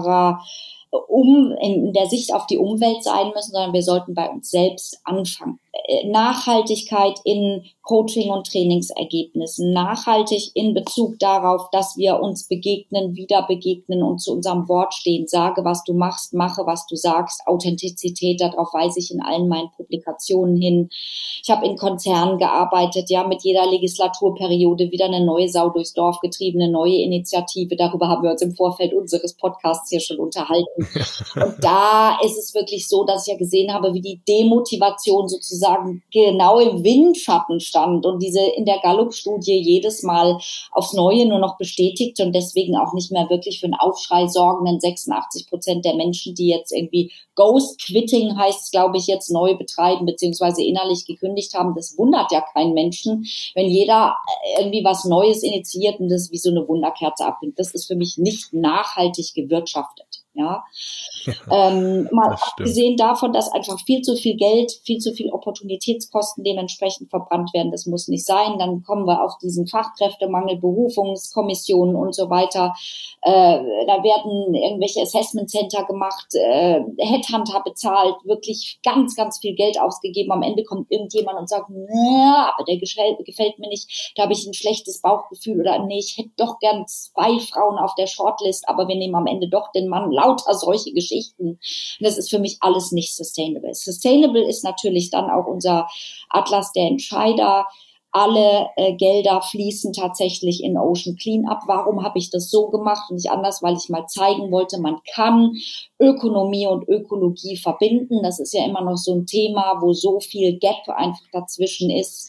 der Sicht auf die Umwelt sein müssen, sondern wir sollten bei uns selbst anfangen. Nachhaltigkeit in Coaching- und Trainingsergebnissen, nachhaltig in Bezug darauf, dass wir uns begegnen, wieder begegnen und zu unserem Wort stehen. Sage, was du machst, mache, was du sagst. Authentizität, darauf weise ich in allen meinen Publikationen hin. Ich habe in Konzernen gearbeitet, ja, mit jeder Legislaturperiode wieder eine neue Sau durchs Dorf getrieben, eine neue Initiative. Darüber haben wir uns im Vorfeld unseres Podcasts hier schon unterhalten. Und da ist es wirklich so, dass ich ja gesehen habe, wie die Demotivation sozusagen genau im Windschatten stand und diese in der Gallup-Studie jedes Mal aufs Neue nur noch bestätigt und deswegen auch nicht mehr wirklich für einen Aufschrei sorgenden 86% der Menschen, die jetzt irgendwie Ghost-Quitting heißt es, glaube ich, jetzt neu betreiben beziehungsweise innerlich gekündigt haben. Das wundert ja keinen Menschen, wenn jeder irgendwie was Neues initiiert und das wie so eine Wunderkerze abnimmt. Das ist für mich nicht nachhaltig gewirtschaftet. Ja, mal abgesehen davon, dass einfach viel zu viel Geld, viel zu viel Opportunitätskosten dementsprechend verbrannt werden. Das muss nicht sein. Dann kommen wir auf diesen Fachkräftemangel, Berufungskommissionen und so weiter. Da werden irgendwelche Assessment Center gemacht, Headhunter bezahlt, wirklich ganz, ganz viel Geld ausgegeben. Am Ende kommt irgendjemand und sagt, na, aber der gefällt mir nicht, da habe ich ein schlechtes Bauchgefühl oder nee, ich hätte doch gern 2 Frauen auf der Shortlist, aber wir nehmen am Ende doch den Mann. Lauter solche Geschichten. Das ist für mich alles nicht sustainable. Sustainable ist natürlich dann auch unser Atlas der Entscheider. Alle Gelder fließen tatsächlich in Ocean Cleanup. Warum habe ich das so gemacht und nicht anders? Weil ich mal zeigen wollte, man kann Ökonomie und Ökologie verbinden. Das ist ja immer noch so ein Thema, wo so viel Gap einfach dazwischen ist.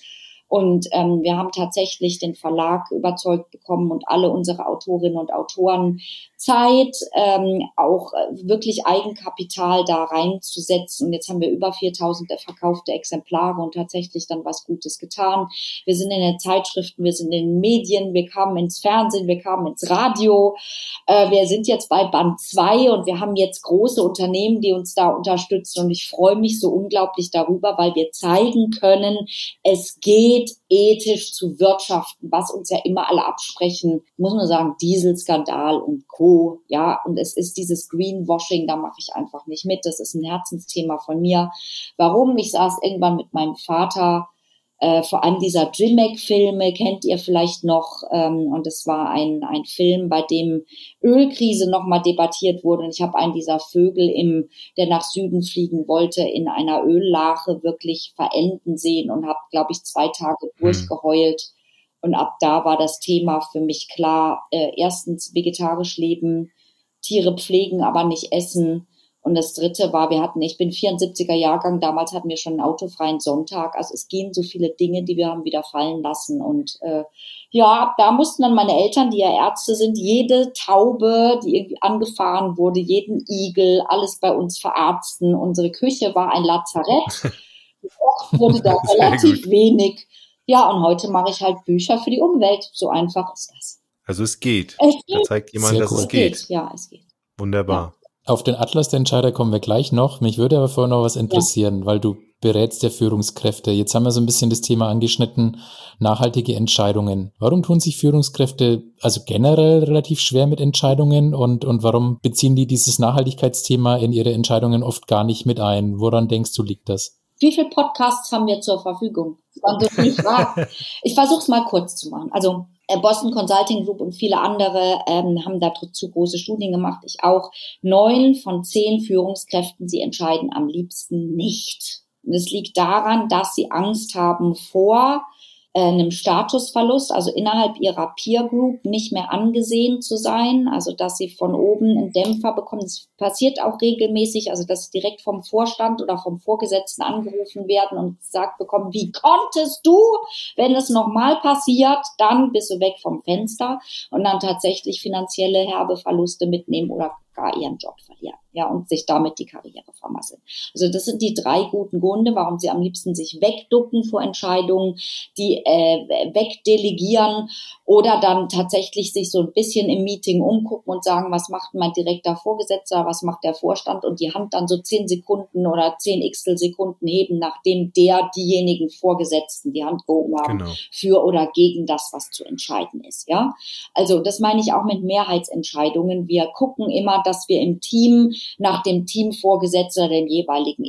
Und wir haben tatsächlich den Verlag überzeugt bekommen und alle unsere Autorinnen und Autoren Zeit, auch wirklich Eigenkapital da reinzusetzen. Und jetzt haben wir über 4.000 verkaufte Exemplare und tatsächlich dann was Gutes getan. Wir sind in den Zeitschriften, wir sind in den Medien, wir kamen ins Fernsehen, wir kamen ins Radio. Wir sind jetzt bei Band 2 und wir haben jetzt große Unternehmen, die uns da unterstützen. Und ich freue mich so unglaublich darüber, weil wir zeigen können, es geht ethisch zu wirtschaften, was uns ja immer alle absprechen. Muss man sagen, Dieselskandal und Co. Ja, und es ist dieses Greenwashing, da mache ich einfach nicht mit. Das ist ein Herzensthema von mir. Warum? Ich saß irgendwann mit meinem Vater, vor allem dieser Drimek-Filme kennt ihr vielleicht noch, und es war ein Film, bei dem Ölkrise nochmal debattiert wurde, und ich habe einen dieser Vögel, der nach Süden fliegen wollte, in einer Öllache wirklich verenden sehen und habe, glaube ich, 2 Tage durchgeheult, und ab da war das Thema für mich klar, erstens vegetarisch leben, Tiere pflegen, aber nicht essen. Und das dritte war, ich bin 74er Jahrgang, damals hatten wir schon einen autofreien Sonntag. Also es gehen so viele Dinge, die wir haben wieder fallen lassen. Und da mussten dann meine Eltern, die ja Ärzte sind, jede Taube, die irgendwie angefahren wurde, jeden Igel, alles bei uns verarzten. Unsere Küche war ein Lazarett. Gekocht wurde da relativ wenig. Ja, und heute mache ich halt Bücher für die Umwelt. So einfach ist das. Also es geht. Da zeigt jemand, Sehr dass cool. es geht. Ja, es geht. Wunderbar. Ja. Auf den Atlas der Entscheider kommen wir gleich noch. Mich würde aber vorher noch was interessieren, weil du berätst ja Führungskräfte. Jetzt haben wir so ein bisschen das Thema angeschnitten, nachhaltige Entscheidungen. Warum tun sich Führungskräfte also generell relativ schwer mit Entscheidungen und warum beziehen die dieses Nachhaltigkeitsthema in ihre Entscheidungen oft gar nicht mit ein? Woran denkst du, liegt das? Wie viele Podcasts haben wir zur Verfügung? Ich versuche es mal kurz zu machen. Also Boston Consulting Group und viele andere haben dazu große Studien gemacht. Ich auch. 9 von 10 Führungskräften, sie entscheiden am liebsten nicht. Und es liegt daran, dass sie Angst haben vor einem Statusverlust, also innerhalb ihrer Peer Group nicht mehr angesehen zu sein, also dass sie von oben einen Dämpfer bekommen. Das passiert auch regelmäßig, also dass sie direkt vom Vorstand oder vom Vorgesetzten angerufen werden und gesagt bekommen, wie konntest du, wenn es nochmal passiert, dann bist du weg vom Fenster, und dann tatsächlich finanzielle herbe Verluste mitnehmen oder gar ihren Job verlieren, ja, und sich damit die Karriere vermasseln. Also das sind die 3 guten Gründe, warum sie am liebsten sich wegducken vor Entscheidungen, die wegdelegieren oder dann tatsächlich sich so ein bisschen im Meeting umgucken und sagen, was macht mein direkter Vorgesetzter, was macht der Vorstand, und die Hand dann so 10 Sekunden oder 10 Sekunden heben, nachdem diejenigen Vorgesetzten die Hand gehoben haben, für oder gegen das, was zu entscheiden ist, ja. Also das meine ich auch mit Mehrheitsentscheidungen. Wir gucken immer, dass wir im Team nach dem Teamvorgesetzten oder dem jeweiligen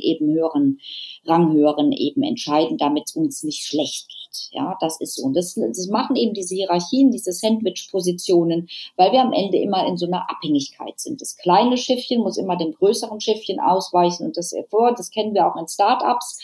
Ranghöheren eben entscheiden, damit es uns nicht schlecht geht. Ja, das ist so. Und das machen eben diese Hierarchien, diese Sandwich-Positionen, weil wir am Ende immer in so einer Abhängigkeit sind. Das kleine Schiffchen muss immer dem größeren Schiffchen ausweichen, und das kennen wir auch in Startups.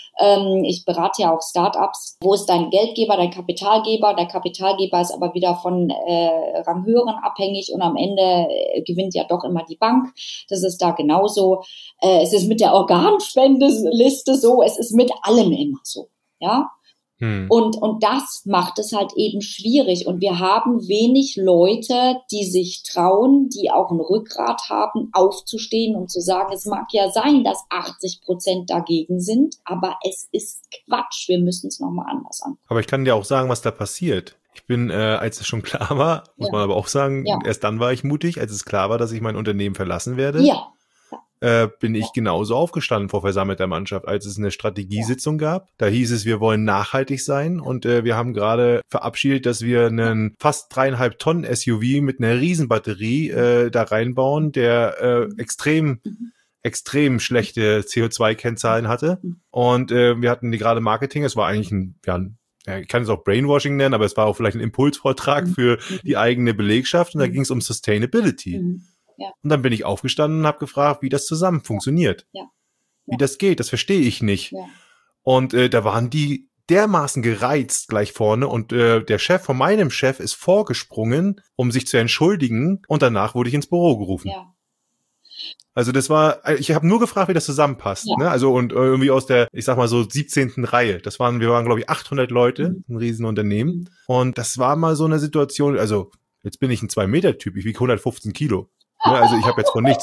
Ich berate ja auch Startups. Wo ist dein Geldgeber, dein Kapitalgeber? Der Kapitalgeber ist aber wieder von Ranghöheren abhängig, und am Ende gewinnt ja doch immer die Bank. Das ist da genauso. Es ist mit der Organspendeliste so, es ist mit allem immer so. Ja. Und das macht es halt eben schwierig. Und wir haben wenig Leute, die sich trauen, die auch ein Rückgrat haben, aufzustehen und zu sagen, es mag ja sein, dass 80% dagegen sind, aber es ist Quatsch. Wir müssen es nochmal anders angucken. Aber ich kann dir auch sagen, was da passiert. Ich bin, als es schon klar war, muss man aber auch sagen, erst dann war ich mutig, als es klar war, dass ich mein Unternehmen verlassen werde. Ja. Bin ich genauso aufgestanden vor versammelter Mannschaft, als es eine Strategiesitzung gab. Da hieß es, wir wollen nachhaltig sein, und wir haben gerade verabschiedet, dass wir einen fast 3,5 Tonnen SUV mit einer Riesenbatterie da reinbauen, der extrem schlechte CO2-Kennzahlen hatte. Und wir hatten gerade Marketing, es war eigentlich ich kann es auch Brainwashing nennen, aber es war auch vielleicht ein Impulsvortrag für die eigene Belegschaft, und da ging es um Sustainability. Ja. Und dann bin ich aufgestanden und habe gefragt, wie das zusammen funktioniert. Ja. Wie das geht, das verstehe ich nicht. Ja. Und da waren die dermaßen gereizt gleich vorne, und der Chef von meinem Chef ist vorgesprungen, um sich zu entschuldigen, und danach wurde ich ins Büro gerufen. Ja. Also das war, ich habe nur gefragt, wie das zusammenpasst, ne? Also und irgendwie aus der, ich sag mal so 17. Reihe. Wir waren glaube ich 800 Leute, ein Riesenunternehmen. Und das war mal so eine Situation, also jetzt bin ich ein 2-Meter-Typ, ich wiege 115 Kilo. Ne? Also ich habe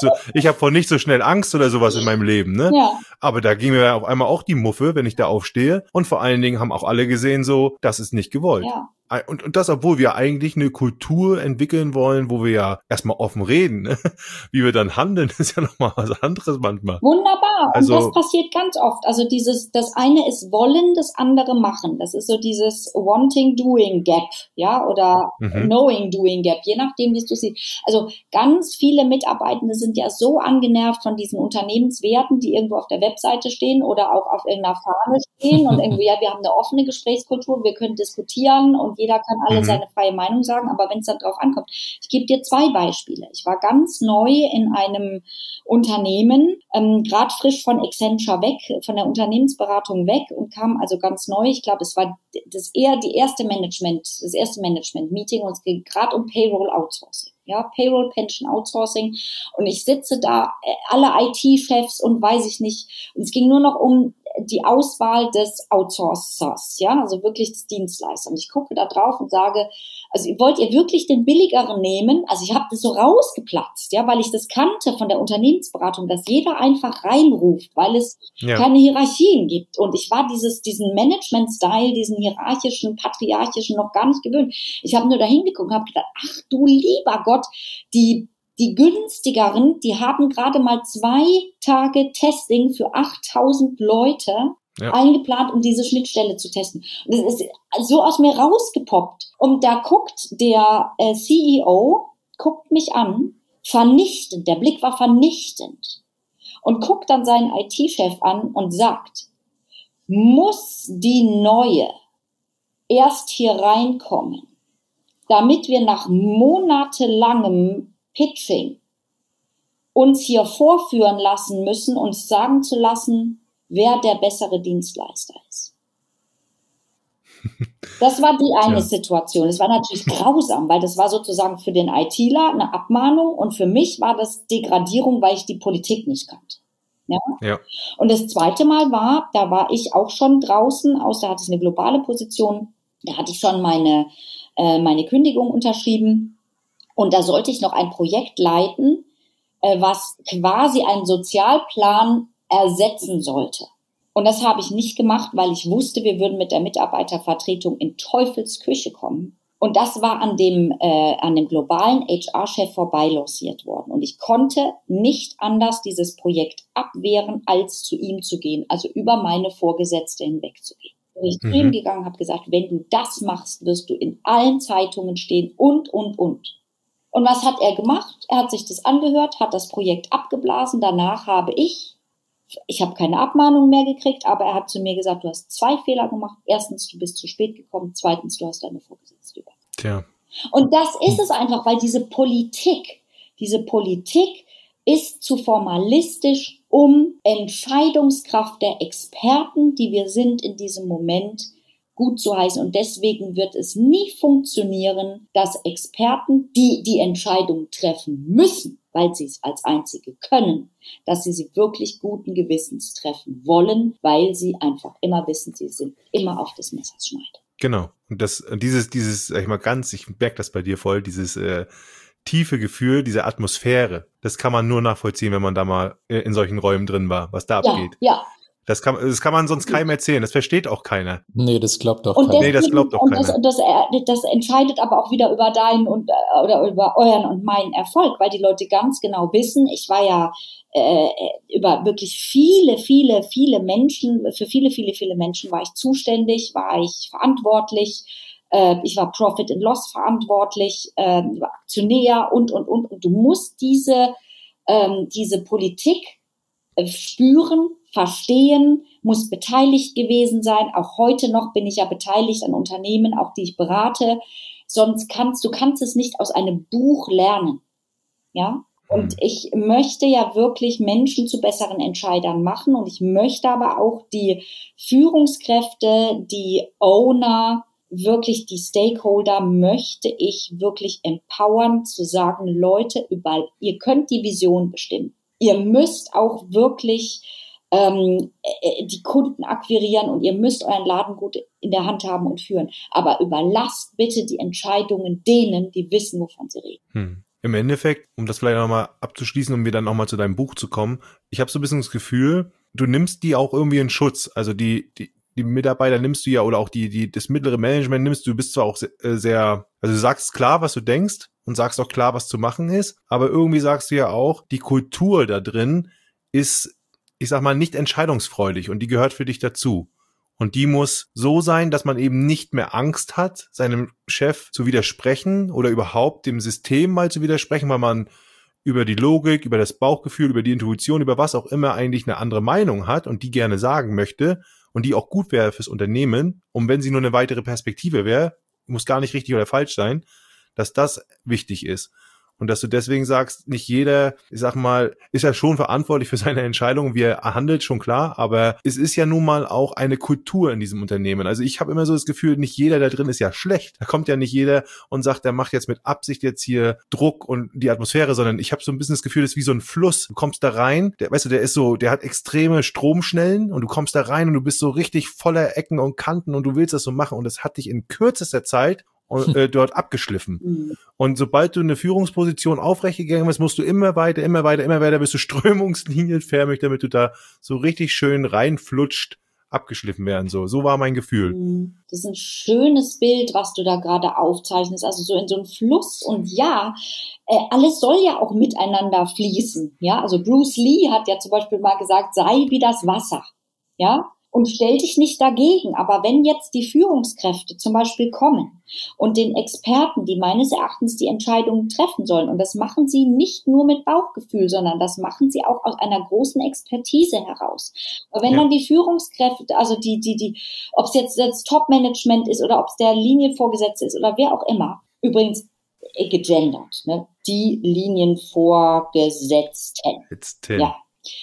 vor nicht so schnell Angst oder sowas in meinem Leben, ne? Ja. Aber da ging mir auf einmal auch die Muffe, wenn ich da aufstehe. Und vor allen Dingen haben auch alle gesehen so, das ist nicht gewollt. Ja. Und das, obwohl wir eigentlich eine Kultur entwickeln wollen, wo wir ja erstmal offen reden, ne? Wie wir dann handeln, ist ja nochmal was anderes manchmal. Wunderbar. Also, und das passiert ganz oft. Also das eine ist wollen, das andere machen. Das ist so dieses Wanting-Doing-Gap, ja, oder Knowing-Doing-Gap, je nachdem, wie du siehst. Also ganz viele Mitarbeitende sind ja so angenervt von diesen Unternehmenswerten, die irgendwo auf der Webseite stehen oder auch auf irgendeiner Fahne stehen und irgendwie, ja, wir haben eine offene Gesprächskultur, wir können diskutieren und jeder kann alle seine freie Meinung sagen, aber wenn es dann drauf ankommt, ich gebe dir 2 Beispiele. Ich war ganz neu in einem Unternehmen, gerade frisch von Accenture weg, von der Unternehmensberatung weg und kam also ganz neu. Ich glaube, es war das erste Management-Meeting und es ging gerade um Payroll Outsourcing. Ja, Payroll, Pension Outsourcing. Und ich sitze da, alle IT-Chefs und weiß ich nicht. Und es ging nur noch um die Auswahl des Outsourcers, ja, also wirklich des Dienstleisters. Und ich gucke da drauf und sage, also wollt ihr wirklich den billigeren nehmen? Also ich habe das so rausgeplatzt, ja, weil ich das kannte von der Unternehmensberatung, dass jeder einfach reinruft, weil es keine Hierarchien gibt. Und ich war diesen Management-Style, diesen hierarchischen, patriarchischen noch gar nicht gewöhnt. Ich habe nur da hingeguckt und habe gedacht, ach du lieber Gott, die günstigeren, die haben gerade mal 2 Tage Testing für 8.000 Leute eingeplant, um diese Schnittstelle zu testen. Und das ist so aus mir rausgepoppt. Und da guckt der CEO, guckt mich an, vernichtend, der Blick war vernichtend. Und guckt dann seinen IT-Chef an und sagt, muss die Neue erst hier reinkommen, damit wir nach monatelangem Pitching uns hier vorführen lassen müssen, uns sagen zu lassen, wer der bessere Dienstleister ist. Das war die eine Situation. Es war natürlich grausam, weil das war sozusagen für den ITler eine Abmahnung und für mich war das Degradierung, weil ich die Politik nicht kannte. Ja? Und das zweite Mal war, da war ich auch schon draußen, da hatte ich eine globale Position, da hatte ich schon meine Kündigung unterschrieben. Und da sollte ich noch ein Projekt leiten, was quasi einen Sozialplan ersetzen sollte. Und das habe ich nicht gemacht, weil ich wusste, wir würden mit der Mitarbeitervertretung in Teufelsküche kommen. Und das war an dem globalen HR-Chef vorbeilanciert worden. Und ich konnte nicht anders dieses Projekt abwehren, als zu ihm zu gehen, also über meine Vorgesetzte hinwegzugehen. Bin ich zu ihm gegangen, habe gesagt, wenn du das machst, wirst du in allen Zeitungen stehen und. Und was hat er gemacht? Er hat sich das angehört, hat das Projekt abgeblasen. Danach habe ich habe keine Abmahnung mehr gekriegt, aber er hat zu mir gesagt, du hast 2 Fehler gemacht. Erstens, du bist zu spät gekommen. Zweitens, du hast deine Vorgesetzte übernommen. Tja. Und das ist es einfach, weil diese Politik ist zu formalistisch, um Entscheidungskraft der Experten, die wir sind in diesem Moment, gut zu heißen. Und deswegen wird es nie funktionieren, dass Experten, die die Entscheidung treffen müssen, weil sie es als einzige können, dass sie wirklich guten Gewissens treffen wollen, weil sie einfach immer wissen, sie sind immer auf des Messers Schneide. Genau. Und dieses, sag ich mal ich merke das bei dir voll, dieses tiefe Gefühl, diese Atmosphäre, das kann man nur nachvollziehen, wenn man da mal in solchen Räumen drin war, was da abgeht. Ja. Das kann man sonst keinem erzählen. Das versteht auch keiner. Nee, das glaubt auch keiner. Nee, das glaubt auch keiner. Das entscheidet aber auch wieder über deinen oder über euren und meinen Erfolg, weil die Leute ganz genau wissen, ich war ja über wirklich viele Menschen, für viele Menschen war ich zuständig, war ich verantwortlich, ich war Profit and Loss verantwortlich, ich war Aktionär und. Und du musst diese Politik spüren, verstehen, muss beteiligt gewesen sein. Auch heute noch bin ich ja beteiligt an Unternehmen, auch die ich berate. Sonst kannst du es nicht aus einem Buch lernen. Ja? Und ich möchte ja wirklich Menschen zu besseren Entscheidern machen. Und ich möchte aber auch die Führungskräfte, die Owner, wirklich die Stakeholder möchte ich wirklich empowern, zu sagen, Leute, ihr könnt die Vision bestimmen. Ihr müsst auch wirklich die Kunden akquirieren und ihr müsst euren Laden gut in der Hand haben und führen. Aber überlasst bitte die Entscheidungen denen, die wissen, wovon sie reden. Im Endeffekt, um das vielleicht nochmal abzuschließen, um wieder nochmal zu deinem Buch zu kommen, ich habe so ein bisschen das Gefühl, du nimmst die auch irgendwie in Schutz. Also die Mitarbeiter nimmst du ja, oder auch das mittlere Management nimmst du. Du bist zwar auch sehr, also du sagst klar, was du denkst und sagst auch klar, was zu machen ist, aber irgendwie sagst du ja auch, die Kultur da drin ist, ich sag mal, nicht entscheidungsfreudig und die gehört für dich dazu. Und die muss so sein, dass man eben nicht mehr Angst hat, seinem Chef zu widersprechen oder überhaupt dem System mal zu widersprechen, weil man über die Logik, über das Bauchgefühl, über die Intuition, über was auch immer eigentlich eine andere Meinung hat und die gerne sagen möchte und die auch gut wäre fürs Unternehmen. Und wenn sie nur eine weitere Perspektive wäre, muss gar nicht richtig oder falsch sein, dass das wichtig ist. Und dass du deswegen sagst, nicht jeder, ich sag mal, ist ja schon verantwortlich für seine Entscheidung, wie er handelt, schon klar, aber es ist ja nun mal auch eine Kultur in diesem Unternehmen. Also ich habe immer so das Gefühl, nicht jeder da drin ist ja schlecht. Da kommt ja nicht jeder und sagt, der macht jetzt mit Absicht jetzt hier Druck und die Atmosphäre, sondern ich habe so ein bisschen das Gefühl, das ist wie so ein Fluss. Du kommst da rein, der hat extreme Stromschnellen und du kommst da rein und du bist so richtig voller Ecken und Kanten und du willst das so machen und es hat dich in kürzester Zeit dort abgeschliffen. Und sobald du eine Führungsposition aufrecht gegangen bist, musst du immer weiter, bis du strömungslinienförmig, damit du da so richtig schön reinflutscht, abgeschliffen werden. So war mein Gefühl. Das ist ein schönes Bild, was du da gerade aufzeichnest, also so in so einem Fluss. Und ja, alles soll ja auch miteinander fließen. Ja, also Bruce Lee hat ja zum Beispiel mal gesagt, sei wie das Wasser. Ja, und stell dich nicht dagegen. Aber wenn jetzt die Führungskräfte zum Beispiel kommen und den Experten, die meines Erachtens die Entscheidungen treffen sollen, und das machen sie nicht nur mit Bauchgefühl, sondern das machen sie auch aus einer großen Expertise heraus. Aber wenn dann die Führungskräfte, also ob es jetzt das Top-Management ist oder ob es der Linienvorgesetzte ist oder wer auch immer, übrigens gegendert, ne? Die Linienvorgesetzten. Ja.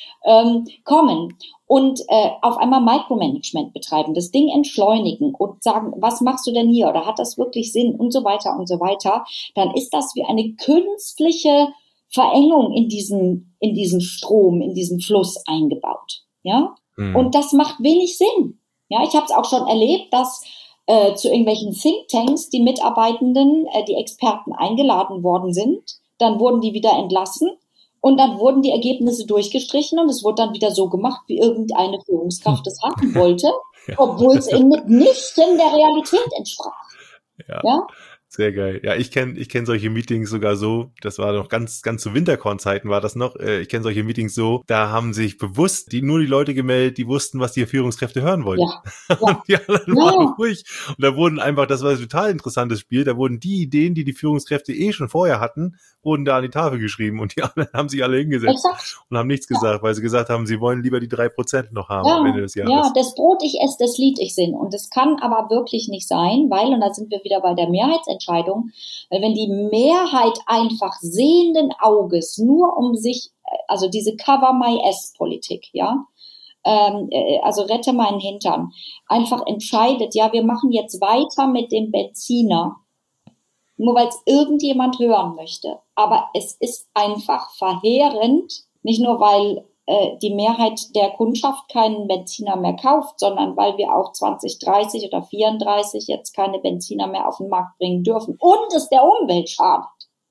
Kommen und auf einmal Micromanagement betreiben, das Ding entschleunigen und sagen, was machst du denn hier oder hat das wirklich Sinn und so weiter, dann ist das wie eine künstliche Verengung in diesen Strom, in diesen Fluss eingebaut. Ja, und das macht wenig Sinn. Ja, ich habe es auch schon erlebt, dass zu irgendwelchen Thinktanks die Mitarbeitenden, die Experten eingeladen worden sind, dann wurden die wieder entlassen. Und dann wurden die Ergebnisse durchgestrichen und es wurde dann wieder so gemacht, wie irgendeine Führungskraft es haben wollte, obwohl es eben mitnichten der Realität entsprach. Ja? Sehr geil. Ja, ich kenn solche Meetings sogar so, das war noch ganz zu Winterkorn-Zeiten war das noch, ich kenne solche Meetings so, da haben sich bewusst nur die Leute gemeldet, die wussten, was die Führungskräfte hören wollten. Ja. Und die anderen waren ruhig. Und da wurden einfach, das war ein total interessantes Spiel, da wurden die Ideen, die Führungskräfte schon vorher hatten, wurden da an die Tafel geschrieben und die anderen haben sich alle hingesetzt und haben nichts gesagt, weil sie gesagt haben, sie wollen lieber die 3% noch haben am Ende des Jahres. Ja, das Brot ich esse, das Lied ich singe. Und das kann aber wirklich nicht sein, weil, und da sind wir wieder bei der Mehrheitsentscheidung, weil wenn die Mehrheit einfach sehenden Auges nur um sich, also diese Cover-My-Ass-Politik, ja, also rette meinen Hintern, einfach entscheidet, ja, wir machen jetzt weiter mit dem Benziner, nur weil es irgendjemand hören möchte. Aber es ist einfach verheerend, nicht nur weil die Mehrheit der Kundschaft keinen Benziner mehr kauft, sondern weil wir auch 2030 oder 34 jetzt keine Benziner mehr auf den Markt bringen dürfen und es der Umwelt schadet.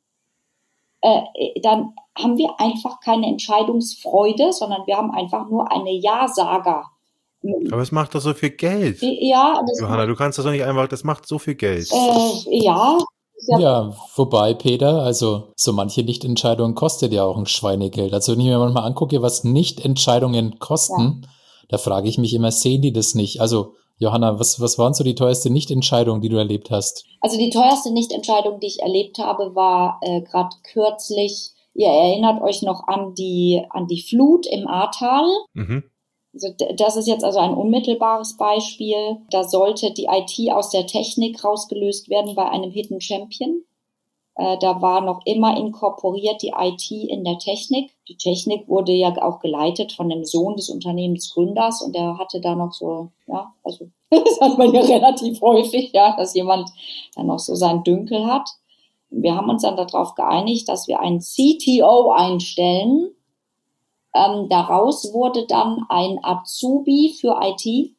Dann haben wir einfach keine Entscheidungsfreude, sondern wir haben einfach nur eine Ja-Sager. Aber es macht doch so viel Geld. Ja, Johanna, du kannst das doch nicht einfach, das macht so viel Geld. Ja, wobei, Peter, also so manche Nichtentscheidungen kostet ja auch ein Schweinegeld. Also wenn ich mir manchmal angucke, was Nichtentscheidungen kosten, da frage ich mich immer, sehen die das nicht? Also Johanna, was waren so die teuerste Nichtentscheidung, die du erlebt hast? Also die teuerste Nichtentscheidung, die ich erlebt habe, war gerade kürzlich, ihr erinnert euch noch an die Flut im Ahrtal. Mhm. Also das ist jetzt also ein unmittelbares Beispiel. Da sollte die IT aus der Technik rausgelöst werden bei einem Hidden Champion. Da war noch immer inkorporiert die IT in der Technik. Die Technik wurde ja auch geleitet von dem Sohn des Unternehmensgründers und der hatte da noch so, ja, also das hat man ja relativ häufig, ja, dass jemand dann noch so seinen Dünkel hat. Wir haben uns dann darauf geeinigt, dass wir einen CTO einstellen, Daraus wurde dann ein Azubi für IT.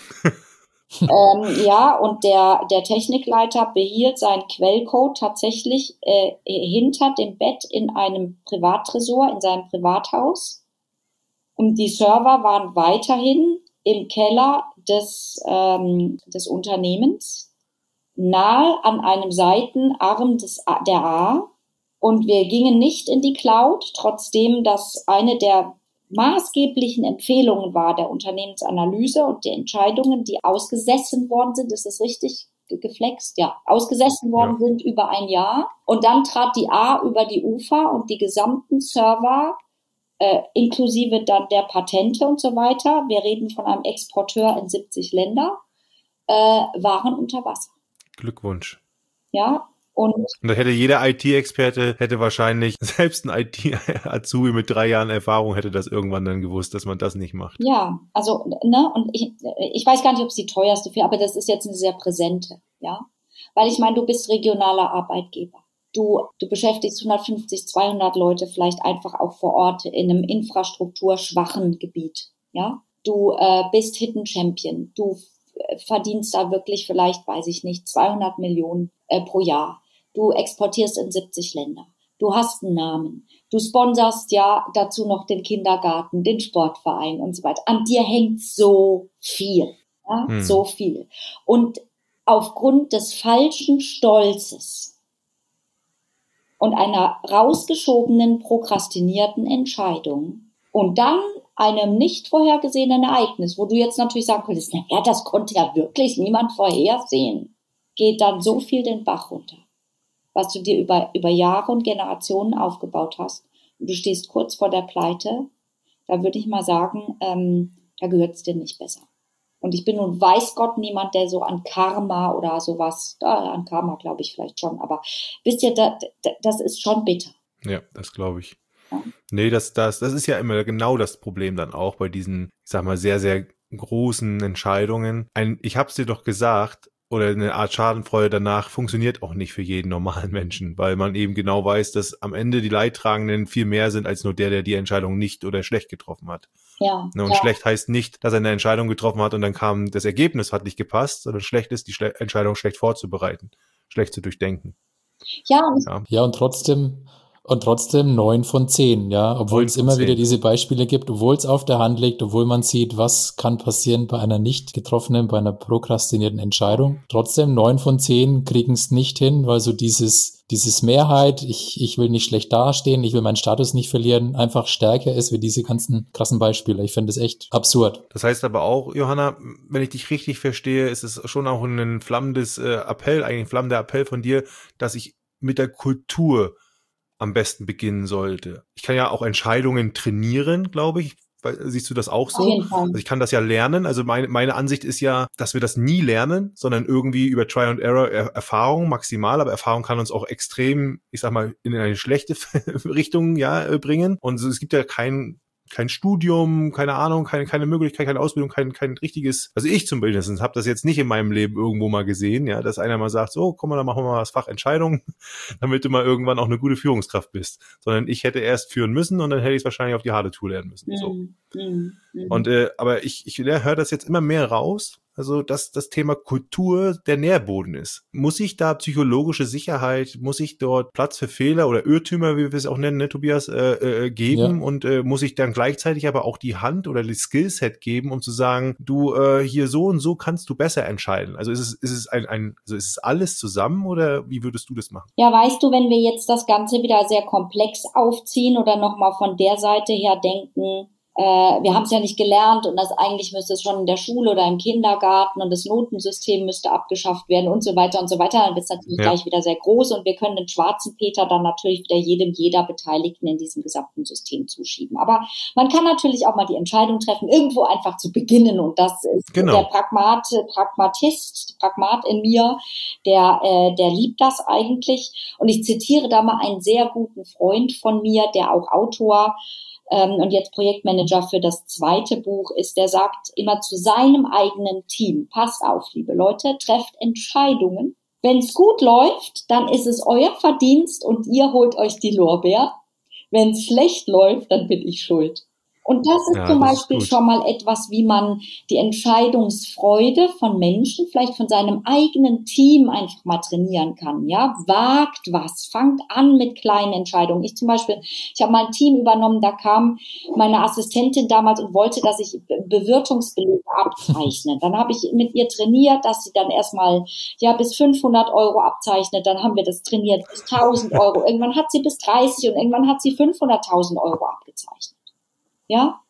Und der Technikleiter behielt seinen Quellcode tatsächlich hinter dem Bett in einem Privattresor, in seinem Privathaus. Und die Server waren weiterhin im Keller des Unternehmens, nahe an einem Seitenarm der A. Und wir gingen nicht in die Cloud, trotzdem das eine der maßgeblichen Empfehlungen war der Unternehmensanalyse und der Entscheidungen, die ausgesessen worden sind. Ist das richtig geflext? Ja, ausgesessen worden sind über ein Jahr. Und dann trat die A über die Ufer und die gesamten Server, inklusive dann der Patente und so weiter, wir reden von einem Exporteur in 70 Länder, waren unter Wasser. Glückwunsch. Ja. Und da hätte jeder IT-Experte, hätte wahrscheinlich, selbst ein IT-Azubi mit 3 Jahren Erfahrung hätte das irgendwann dann gewusst, dass man das nicht macht. Ja, also, und ich weiß gar nicht, ob es die teuerste für, aber das ist jetzt eine sehr präsente, ja. Weil ich meine, du bist regionaler Arbeitgeber. Du beschäftigst 150, 200 Leute vielleicht einfach auch vor Ort in einem infrastrukturschwachen Gebiet, ja. Du bist Hidden Champion. Du verdienst da wirklich vielleicht, weiß ich nicht, 200 Millionen pro Jahr. Du exportierst in 70 Länder. Du hast einen Namen. Du sponsorst ja dazu noch den Kindergarten, den Sportverein und so weiter. An dir hängt so viel. Ja? So viel. Und aufgrund des falschen Stolzes und einer rausgeschobenen, prokrastinierten Entscheidung und dann einem nicht vorhergesehenen Ereignis, wo du jetzt natürlich sagen könntest, naja, das konnte ja wirklich niemand vorhersehen, geht dann so viel den Bach runter, was du dir über Jahre und Generationen aufgebaut hast. Und du stehst kurz vor der Pleite, da würde ich mal sagen, da gehört es dir nicht besser. Und ich bin nun weiß Gott niemand, der so an Karma oder sowas, an Karma glaube ich vielleicht schon, aber wisst ihr, das ist schon bitter. Ja, das glaube ich. Ja. Nee, das ist ja immer genau das Problem dann auch bei diesen, ich sag mal, sehr, sehr großen Entscheidungen. Ich hab's dir doch gesagt, oder eine Art Schadenfreude danach funktioniert auch nicht für jeden normalen Menschen, weil man eben genau weiß, dass am Ende die Leidtragenden viel mehr sind als nur der die Entscheidung nicht oder schlecht getroffen hat. Ja. Und schlecht heißt nicht, dass er eine Entscheidung getroffen hat und dann kam das Ergebnis hat nicht gepasst, sondern schlecht ist, die Entscheidung schlecht vorzubereiten, schlecht zu durchdenken. Ja, und trotzdem 9 von 10, ja, obwohl es immer wieder diese Beispiele gibt, obwohl es auf der Hand liegt, obwohl man sieht, was kann passieren bei einer nicht getroffenen, bei einer prokrastinierten Entscheidung. Trotzdem 9 von 10 kriegen es nicht hin, weil so dieses Mehrheit, ich will nicht schlecht dastehen, ich will meinen Status nicht verlieren, einfach stärker ist wie diese ganzen krassen Beispiele. Ich finde das echt absurd. Das heißt aber auch, Johanna, wenn ich dich richtig verstehe, ist es schon auch ein flammendes Appell, eigentlich ein flammender Appell von dir, dass ich mit der Kultur am besten beginnen sollte. Ich kann ja auch Entscheidungen trainieren, glaube ich. Siehst du das auch so? Auf jeden Fall. Also ich kann das ja lernen. Also meine Ansicht ist ja, dass wir das nie lernen, sondern irgendwie über Try and Error Erfahrung maximal. Aber Erfahrung kann uns auch extrem, ich sag mal, in eine schlechte Richtung bringen. Und es gibt ja kein Studium, keine Ahnung, keine Möglichkeit, keine Ausbildung, kein richtiges, also ich zum Beispiel habe das jetzt nicht in meinem Leben irgendwo mal gesehen, ja, dass einer mal sagt, so, komm mal, dann machen wir mal das Fach Entscheidung, damit du mal irgendwann auch eine gute Führungskraft bist, sondern ich hätte erst führen müssen und dann hätte ich es wahrscheinlich auf die harte Tour lernen müssen, so. Und, aber ich höre das jetzt immer mehr raus, also dass das Thema Kultur der Nährboden ist. Muss ich da psychologische Sicherheit, muss ich dort Platz für Fehler oder Irrtümer, wie wir es auch nennen, ne, Tobias, geben und muss ich dann gleichzeitig aber auch die Hand oder das Skillset geben, um zu sagen, du hier so und so kannst du besser entscheiden. Also ist es ist es alles zusammen oder wie würdest du das machen? Ja, weißt du, wenn wir jetzt das Ganze wieder sehr komplex aufziehen oder nochmal von der Seite her denken, wir haben es ja nicht gelernt und das eigentlich müsste es schon in der Schule oder im Kindergarten und das Notensystem müsste abgeschafft werden und so weiter, dann wird es natürlich gleich wieder sehr groß und wir können den schwarzen Peter dann natürlich wieder jeder Beteiligten in diesem gesamten System zuschieben. Aber man kann natürlich auch mal die Entscheidung treffen, irgendwo einfach zu beginnen und das ist der Pragmat in mir, der liebt das eigentlich und ich zitiere da mal einen sehr guten Freund von mir, der auch Autor und jetzt Projektmanager für das 2. Buch ist, der sagt immer zu seinem eigenen Team, passt auf, liebe Leute, trefft Entscheidungen. Wenn es gut läuft, dann ist es euer Verdienst und ihr holt euch die Lorbeer. Wenn es schlecht läuft, dann bin ich schuld. Und das ist zum Beispiel schon mal etwas, wie man die Entscheidungsfreude von Menschen, vielleicht von seinem eigenen Team einfach mal trainieren kann. Ja, wagt was, fangt an mit kleinen Entscheidungen. Ich habe mal ein Team übernommen, da kam meine Assistentin damals und wollte, dass ich Bewirtungsbelege abzeichne. Dann habe ich mit ihr trainiert, dass sie dann erstmal bis 500 Euro abzeichnet. Dann haben wir das trainiert bis 1000 Euro. Irgendwann hat sie bis 30 und irgendwann hat sie 500.000 Euro abgezeichnet. Ja,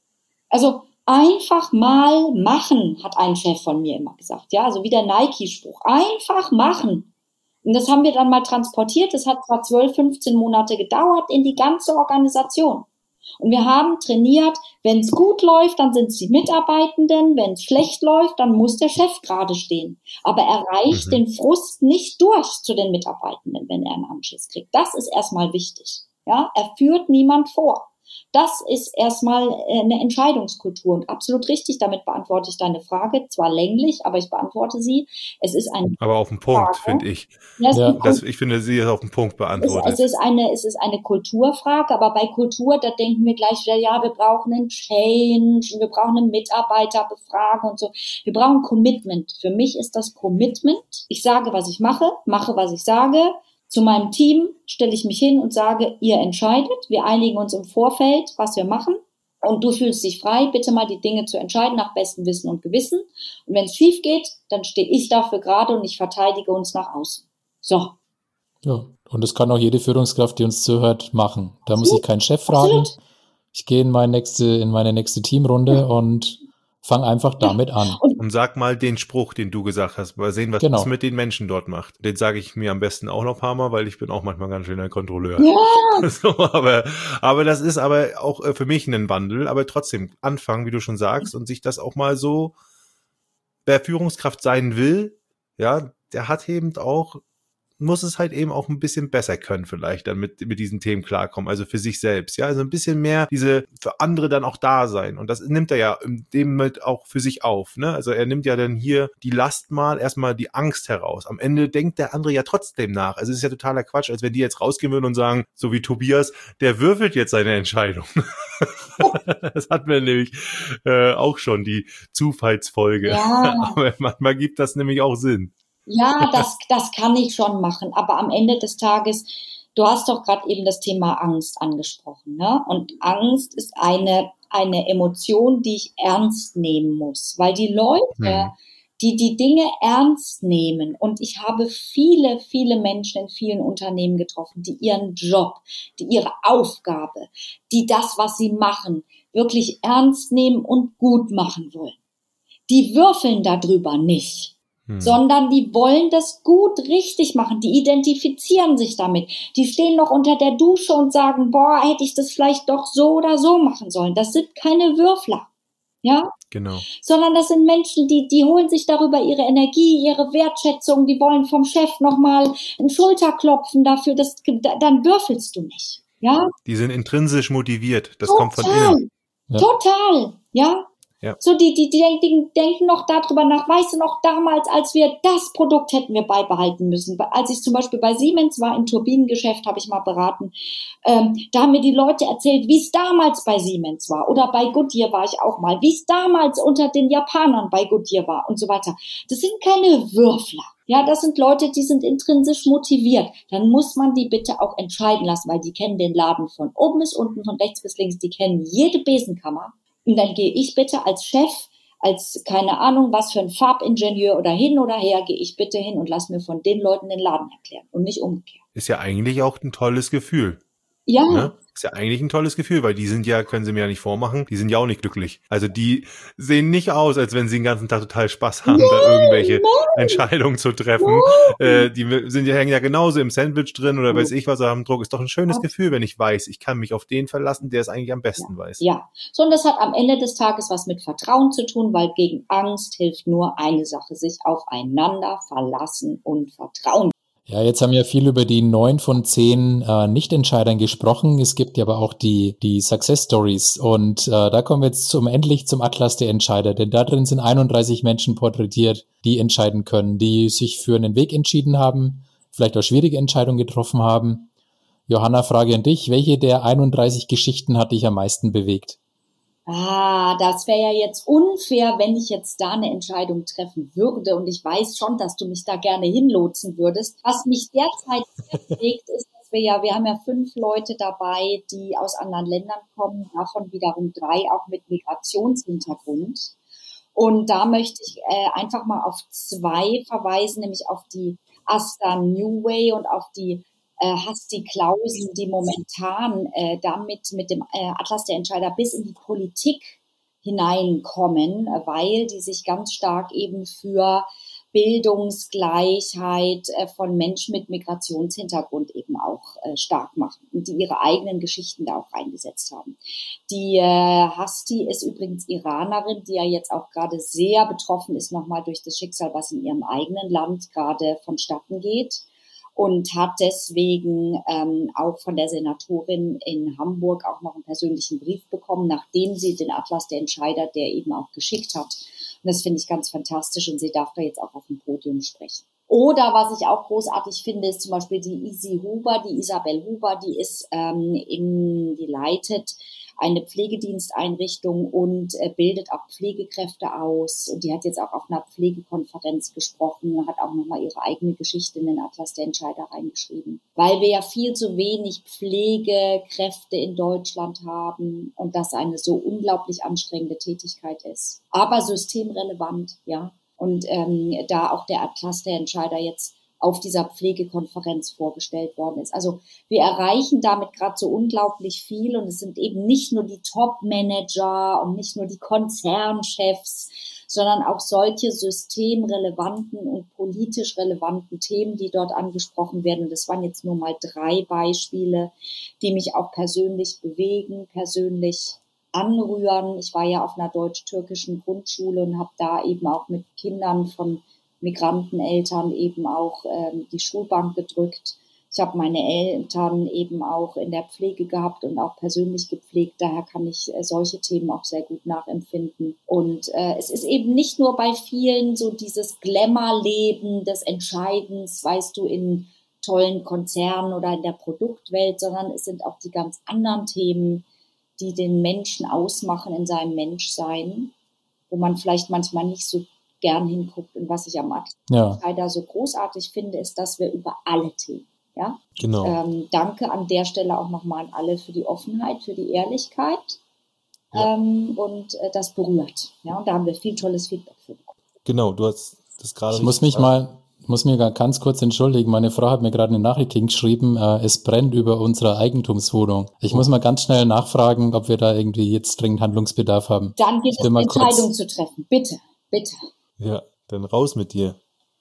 also einfach mal machen, hat ein Chef von mir immer gesagt. Ja, also wie der Nike-Spruch. Einfach machen. Und das haben wir dann mal transportiert. Das hat zwar 12, 15 Monate gedauert in die ganze Organisation. Und wir haben trainiert, wenn es gut läuft, dann sind es die Mitarbeitenden. Wenn es schlecht läuft, dann muss der Chef gerade stehen. Aber er reicht den Frust nicht durch zu den Mitarbeitenden, wenn er einen Anschiss kriegt. Das ist erstmal wichtig. Ja, er führt niemand vor. Das ist erstmal eine Entscheidungskultur und absolut richtig. Damit beantworte ich deine Frage, zwar länglich, aber ich beantworte sie. Es ist eine aber auf den Punkt, finde ich. Ich finde, sie ist auf den Punkt beantwortet. Es ist eine Kulturfrage, aber bei Kultur, da denken wir gleich wieder, wir brauchen einen Change, wir brauchen eine Mitarbeiterbefragung und so. Wir brauchen Commitment. Für mich ist das Commitment. Ich sage, was ich mache, was ich sage. Zu meinem Team stelle ich mich hin und sage, ihr entscheidet. Wir einigen uns im Vorfeld, was wir machen. Und du fühlst dich frei, bitte mal die Dinge zu entscheiden nach bestem Wissen und Gewissen. Und wenn es schief geht, dann stehe ich dafür gerade und ich verteidige uns nach außen. So. Ja, und das kann auch jede Führungskraft, die uns zuhört, machen. Da muss ich keinen Chef fragen. Ich gehe in meine nächste Teamrunde und fang einfach damit an. Und sag mal den Spruch, den du gesagt hast. Mal sehen, was das mit den Menschen dort macht. Den sage ich mir am besten auch noch ein paar Mal, weil ich bin auch manchmal ganz schön ein Kontrolleur. Ja. So, aber das ist aber auch für mich ein Wandel. Aber trotzdem anfangen, wie du schon sagst, und sich das auch mal so, wer Führungskraft sein will, ja, der hat eben auch, muss es halt eben auch ein bisschen besser können vielleicht, dann mit diesen Themen klarkommen, also für sich selbst, ja, also ein bisschen mehr für andere dann auch da sein und das nimmt er ja in dem Moment auch für sich auf, ne, also er nimmt ja dann hier die Last erstmal die Angst heraus, am Ende denkt der andere ja trotzdem nach, also es ist ja totaler Quatsch, als wenn die jetzt rausgehen würden und sagen, so wie Tobias, der würfelt jetzt seine Entscheidung. Das hatten wir nämlich auch schon, die Zufallsfolge, aber manchmal gibt das nämlich auch Sinn. Ja, das kann ich schon machen, aber am Ende des Tages, du hast doch gerade eben das Thema Angst angesprochen, ne? Und Angst ist eine Emotion, die ich ernst nehmen muss, weil die Leute, die Dinge ernst nehmen, und ich habe viele, viele Menschen in vielen Unternehmen getroffen, die ihren Job, die ihre Aufgabe, die das, was sie machen, wirklich ernst nehmen und gut machen wollen. Die würfeln darüber nicht. Sondern die wollen das gut richtig machen, die identifizieren sich damit, die stehen noch unter der Dusche und sagen, hätte ich das vielleicht doch so oder so machen sollen. Das sind keine Würfler, ja? Genau. Sondern das sind Menschen, die holen sich darüber ihre Energie, ihre Wertschätzung, die wollen vom Chef nochmal einen Schulterklopfen dafür, dann würfelst du nicht, ja? Die sind intrinsisch motiviert, das kommt von innen. Total, ja? Ja. So, die denken noch darüber nach, weißt du noch, damals, als wir das Produkt hätten wir beibehalten müssen. Als ich zum Beispiel bei Siemens war, im Turbinengeschäft, habe ich mal beraten, da haben mir die Leute erzählt, wie es damals bei Siemens war. Oder bei Goodyear war ich auch mal, wie es damals unter den Japanern bei Goodyear war und so weiter. Das sind keine Würfler. Ja, das sind Leute, die sind intrinsisch motiviert. Dann muss man die bitte auch entscheiden lassen, weil die kennen den Laden von oben bis unten, von rechts bis links, die kennen jede Besenkammer. Und dann gehe ich bitte als Chef, als keine Ahnung, was für ein Farbingenieur oder hin oder her, gehe ich bitte hin und lass mir von den Leuten den Laden erklären und nicht umgekehrt. Ist ja eigentlich auch ein tolles Gefühl. Ja. Ne? Ist ja eigentlich ein tolles Gefühl, weil die sind ja, können sie mir ja nicht vormachen, die sind ja auch nicht glücklich. Also die sehen nicht aus, als wenn sie den ganzen Tag total Spaß haben, da irgendwelche Entscheidungen zu treffen. Die sind ja, hängen ja genauso im Sandwich drin oder weiß ich was, am Druck. Ist doch ein schönes Gefühl, wenn ich weiß, ich kann mich auf den verlassen, der es eigentlich am besten weiß. Ja, so, und das hat am Ende des Tages was mit Vertrauen zu tun, weil gegen Angst hilft nur eine Sache, sich aufeinander verlassen und vertrauen. Ja, jetzt haben wir viel über die 9 von 10 Nichtentscheidern gesprochen. Es gibt ja aber auch die Success Stories. Und da kommen wir jetzt endlich zum Atlas der Entscheider. Denn da drin sind 31 Menschen porträtiert, die entscheiden können, die sich für einen Weg entschieden haben, vielleicht auch schwierige Entscheidungen getroffen haben. Johanna, Frage an dich. Welche der 31 Geschichten hat dich am meisten bewegt? Das wäre ja jetzt unfair, wenn ich jetzt da eine Entscheidung treffen würde. Und ich weiß schon, dass du mich da gerne hinlotsen würdest. Was mich derzeit bewegt, ist, dass wir haben ja 5 Leute dabei, die aus anderen Ländern kommen, davon wiederum 3 auch mit Migrationshintergrund. Und da möchte ich einfach mal auf 2 verweisen, nämlich auf die Asta Newway und auf die Hasti Clausen, die momentan damit mit dem Atlas der Entscheider bis in die Politik hineinkommen, weil die sich ganz stark eben für Bildungsgleichheit von Menschen mit Migrationshintergrund eben auch stark machen und die ihre eigenen Geschichten da auch reingesetzt haben. Die Hasti ist übrigens Iranerin, die ja jetzt auch gerade sehr betroffen ist nochmal durch das Schicksal, was in ihrem eigenen Land gerade vonstatten geht. Und hat deswegen auch von der Senatorin in Hamburg auch noch einen persönlichen Brief bekommen, nachdem sie den Atlas der Entscheider, der eben auch geschickt hat. Und das finde ich ganz fantastisch und sie darf da jetzt auch auf dem Podium sprechen. Oder was ich auch großartig finde, ist zum Beispiel die Isabel Huber, die ist die leitet eine Pflegediensteinrichtung und bildet auch Pflegekräfte aus. Und die hat jetzt auch auf einer Pflegekonferenz gesprochen, hat auch nochmal ihre eigene Geschichte in den Atlas der Entscheider reingeschrieben. Weil wir ja viel zu wenig Pflegekräfte in Deutschland haben und das eine so unglaublich anstrengende Tätigkeit ist. Aber systemrelevant, ja. Und da auch der Atlas der Entscheider jetzt auf dieser Pflegekonferenz vorgestellt worden ist. Also wir erreichen damit gerade so unglaublich viel und es sind eben nicht nur die Top-Manager und nicht nur die Konzernchefs, sondern auch solche systemrelevanten und politisch relevanten Themen, die dort angesprochen werden. Und das waren jetzt nur mal 3 Beispiele, die mich auch persönlich bewegen, persönlich anrühren. Ich war ja auf einer deutsch-türkischen Grundschule und habe da eben auch mit Kindern von Migranteneltern eben auch die Schulbank gedrückt. Ich habe meine Eltern eben auch in der Pflege gehabt und auch persönlich gepflegt. Daher kann ich solche Themen auch sehr gut nachempfinden. Und es ist eben nicht nur bei vielen so dieses Glamour-Leben des Entscheidens, weißt du, in tollen Konzernen oder in der Produktwelt, sondern es sind auch die ganz anderen Themen, die den Menschen ausmachen in seinem Menschsein, wo man vielleicht manchmal nicht so gern hinguckt. Und was ich am Entscheider so großartig finde, ist, dass wir über alle Themen, ja. Genau. Danke an der Stelle auch nochmal an alle für die Offenheit, für die Ehrlichkeit. Ja. Und das berührt. Ja, und da haben wir viel tolles Feedback für bekommen. Genau, du hast das gerade. Ich muss mich ganz kurz entschuldigen. Meine Frau hat mir gerade eine Nachricht hingeschrieben, es brennt über unsere Eigentumswohnung. Ich muss mal ganz schnell nachfragen, ob wir da irgendwie jetzt dringend Handlungsbedarf haben. Dann geht es, Entscheidungen zu treffen. Bitte, bitte. Ja, dann raus mit dir.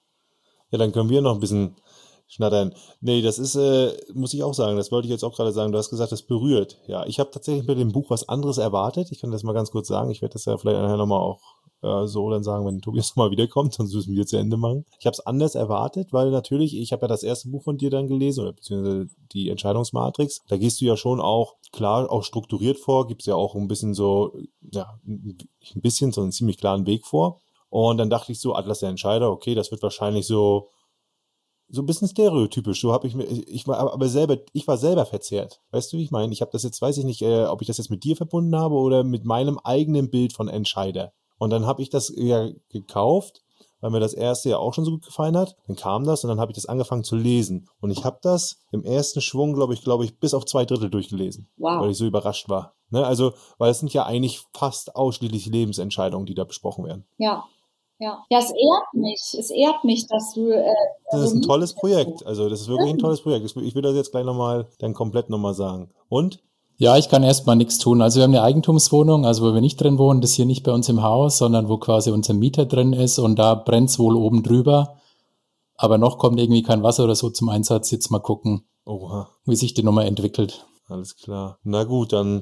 Ja, dann können wir noch ein bisschen schnattern. Nee, das ist, muss ich auch sagen, das wollte ich jetzt auch gerade sagen, du hast gesagt, das berührt. Ja, ich habe tatsächlich mit dem Buch was anderes erwartet. Ich kann das mal ganz kurz sagen. Ich werde das ja vielleicht nachher nochmal auch so dann sagen, wenn Tobias nochmal wiederkommt, sonst müssen wir zu Ende machen. Ich habe es anders erwartet, weil natürlich, ich habe ja das erste Buch von dir dann gelesen, oder beziehungsweise die Entscheidungsmatrix. Da gehst du ja schon auch, klar, auch strukturiert vor, gibst ja auch ein bisschen so, ja, ein bisschen so einen ziemlich klaren Weg vor. Und dann dachte ich so, Atlas der Entscheider, okay, das wird wahrscheinlich so ein bisschen stereotypisch. So habe ich war selber verzerrt. Weißt du, wie ich meine? Ich habe das jetzt, weiß ich nicht, ob ich das jetzt mit dir verbunden habe oder mit meinem eigenen Bild von Entscheider. Und dann habe ich das ja gekauft, weil mir das erste ja auch schon so gut gefallen hat. Dann kam das und dann habe ich das angefangen zu lesen. Und ich habe das im ersten Schwung, glaube ich, bis auf 2/3 durchgelesen. Wow. Weil ich so überrascht war. Ne? Also, weil es sind ja eigentlich fast ausschließlich Lebensentscheidungen, die da besprochen werden. Ja. Ja, es ehrt mich, dass du... das ist ein tolles Projekt, also das ist wirklich ein tolles Projekt. Ich will das jetzt gleich dann komplett nochmal sagen. Und? Ja, ich kann erstmal nichts tun. Also wir haben eine Eigentumswohnung, also wo wir nicht drin wohnen, das ist hier nicht bei uns im Haus, sondern wo quasi unser Mieter drin ist und da brennt's wohl oben drüber. Aber noch kommt irgendwie kein Wasser oder so zum Einsatz. Jetzt mal gucken, wie sich die Nummer entwickelt. Alles klar. Na gut, dann...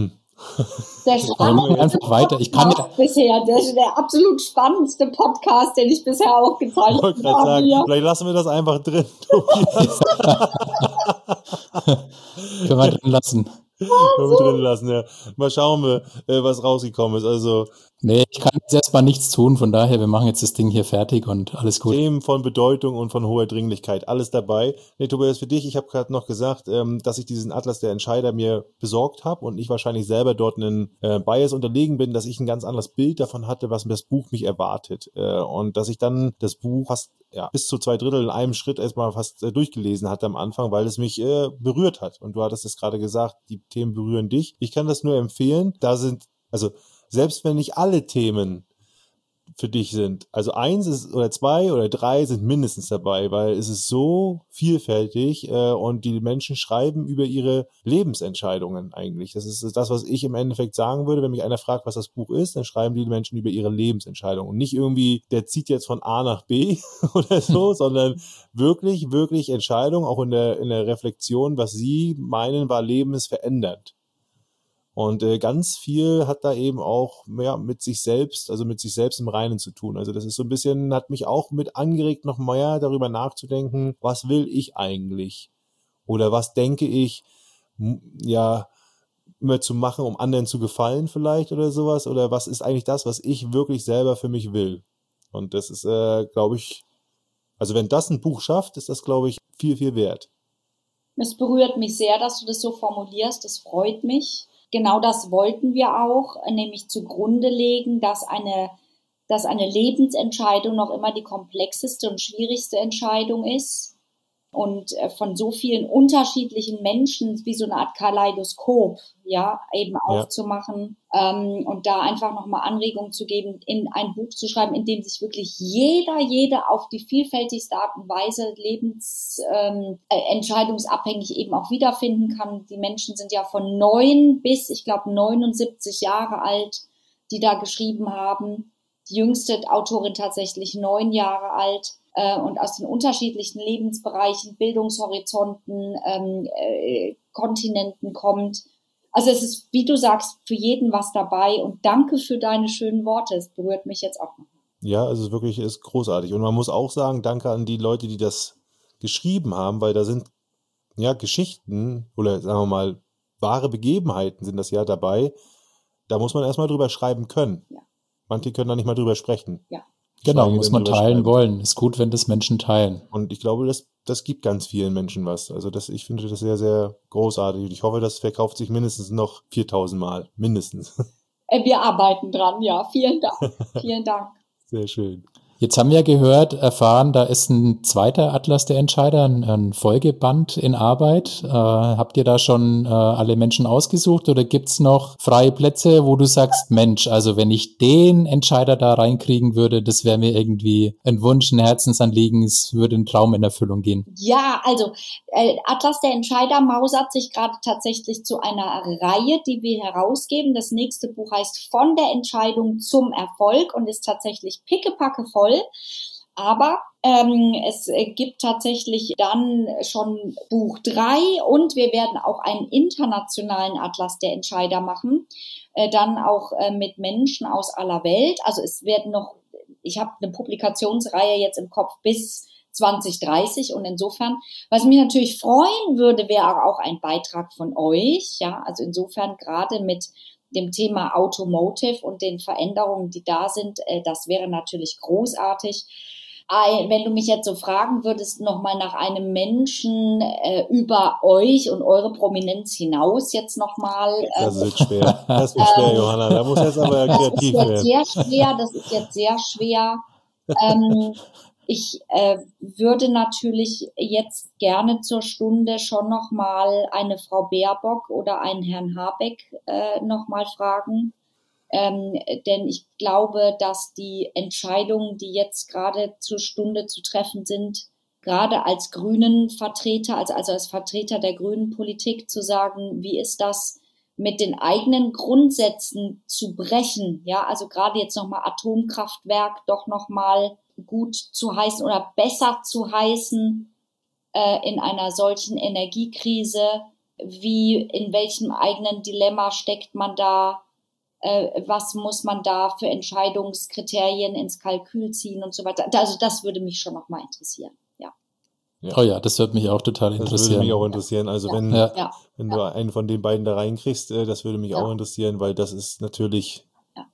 Der spannendste einfach weiter. Ich kann bisher, der absolut spannendste Podcast, den ich bisher aufgezeichnet habe. Ich wollte gerade sagen, vielleicht lassen wir das einfach drin. Können wir drin lassen. Ja. Mal schauen, was rausgekommen ist. Also nee, ich kann jetzt erstmal nichts tun, von daher, wir machen jetzt das Ding hier fertig und alles gut. Themen von Bedeutung und von hoher Dringlichkeit, alles dabei. Nee, Tobias, für dich, ich habe gerade noch gesagt, dass ich diesen Atlas der Entscheider mir besorgt habe und ich wahrscheinlich selber dort einen Bias unterlegen bin, dass ich ein ganz anderes Bild davon hatte, was das Buch mich erwartet. Und dass ich dann das Buch fast bis zu 2/3 in einem Schritt erstmal fast durchgelesen hatte am Anfang, weil es mich berührt hat. Und du hattest es gerade gesagt, die Themen berühren dich. Ich kann das nur empfehlen. Selbst wenn nicht alle Themen für dich sind, also 1 ist, oder 2 oder 3 sind mindestens dabei, weil es ist so vielfältig und die Menschen schreiben über ihre Lebensentscheidungen eigentlich. Das ist das, was ich im Endeffekt sagen würde, wenn mich einer fragt, was das Buch ist, dann schreiben die Menschen über ihre Lebensentscheidungen. Und nicht irgendwie, der zieht jetzt von A nach B oder so, sondern wirklich, wirklich Entscheidungen, auch in der Reflexion, was sie meinen, war lebensverändernd. Und ganz viel hat da eben auch mit sich selbst, also mit sich selbst im Reinen zu tun. Also das ist so ein bisschen, hat mich auch mit angeregt, noch mehr darüber nachzudenken, was will ich eigentlich? Oder was denke ich, immer zu machen, um anderen zu gefallen vielleicht oder sowas? Oder was ist eigentlich das, was ich wirklich selber für mich will? Und das ist, glaube ich, also wenn das ein Buch schafft, ist das, glaube ich, viel, viel wert. Es berührt mich sehr, dass du das so formulierst. Das freut mich. Genau das wollten wir auch, nämlich zugrunde legen, dass eine Lebensentscheidung noch immer die komplexeste und schwierigste Entscheidung ist und von so vielen unterschiedlichen Menschen wie so eine Art Kaleidoskop, eben aufzumachen und da einfach nochmal Anregungen zu geben, in ein Buch zu schreiben, in dem sich wirklich jede auf die vielfältigste Art und Weise entscheidungsabhängig eben auch wiederfinden kann. Die Menschen sind ja von 9 bis, ich glaube, 79 Jahre alt, die da geschrieben haben. Die jüngste Autorin tatsächlich 9 Jahre alt. Und aus den unterschiedlichen Lebensbereichen, Bildungshorizonten, Kontinenten kommt. Also es ist, wie du sagst, für jeden was dabei und danke für deine schönen Worte. Es berührt mich jetzt auch noch. Ja, also es ist großartig. Und man muss auch sagen, danke an die Leute, die das geschrieben haben, weil da sind Geschichten oder sagen wir mal wahre Begebenheiten sind das ja dabei. Da muss man erstmal drüber schreiben können. Ja. Manche können da nicht mal drüber sprechen. Ja. Genau, muss man teilen wollen. Ist gut, wenn das Menschen teilen. Und ich glaube, das gibt ganz vielen Menschen was. Also ich finde das sehr, sehr großartig. Und ich hoffe, das verkauft sich mindestens noch 4.000 Mal. Mindestens. Wir arbeiten dran, ja. Vielen Dank. Vielen Dank. Sehr schön. Jetzt haben wir erfahren, da ist ein zweiter Atlas der Entscheider, ein Folgeband in Arbeit. Habt ihr da schon alle Menschen ausgesucht oder gibt's noch freie Plätze, wo du sagst, Mensch, also wenn ich den Entscheider da reinkriegen würde, das wäre mir irgendwie ein Wunsch, ein Herzensanliegen, es würde ein Traum in Erfüllung gehen? Ja, also Atlas der Entscheider mausert sich gerade tatsächlich zu einer Reihe, die wir herausgeben. Das nächste Buch heißt Von der Entscheidung zum Erfolg und ist tatsächlich pickepacke voll. Aber es gibt tatsächlich dann schon Buch 3 und wir werden auch einen internationalen Atlas der Entscheider machen, dann auch mit Menschen aus aller Welt. Also ich habe eine Publikationsreihe jetzt im Kopf bis 2030 und insofern, was mich natürlich freuen würde, wäre auch ein Beitrag von euch, also insofern gerade mit dem Thema Automotive und den Veränderungen, die da sind, das wäre natürlich großartig. Wenn du mich jetzt so fragen würdest, nochmal nach einem Menschen über euch und eure Prominenz hinaus jetzt nochmal. Das wird schwer. Das wird schwer, Johanna. Da muss jetzt aber kreativ werden. Das ist jetzt sehr schwer. Ich würde natürlich jetzt gerne zur Stunde schon nochmal eine Frau Baerbock oder einen Herrn Habeck nochmal fragen. Denn ich glaube, dass die Entscheidungen, die jetzt gerade zur Stunde zu treffen sind, gerade als grünen Vertreter, also als Vertreter der grünen Politik zu sagen, wie ist das mit den eigenen Grundsätzen zu brechen? Also gerade jetzt nochmal Atomkraftwerk doch nochmal gut zu heißen oder besser zu heißen in einer solchen Energiekrise. In welchem eigenen Dilemma steckt man da? Was muss man da für Entscheidungskriterien ins Kalkül ziehen und so weiter. Also das würde mich schon nochmal interessieren, ja. Oh ja, das würde mich auch total interessieren. Das würde mich auch interessieren. Also wenn du einen von den beiden da reinkriegst, das würde mich auch interessieren, weil das ist natürlich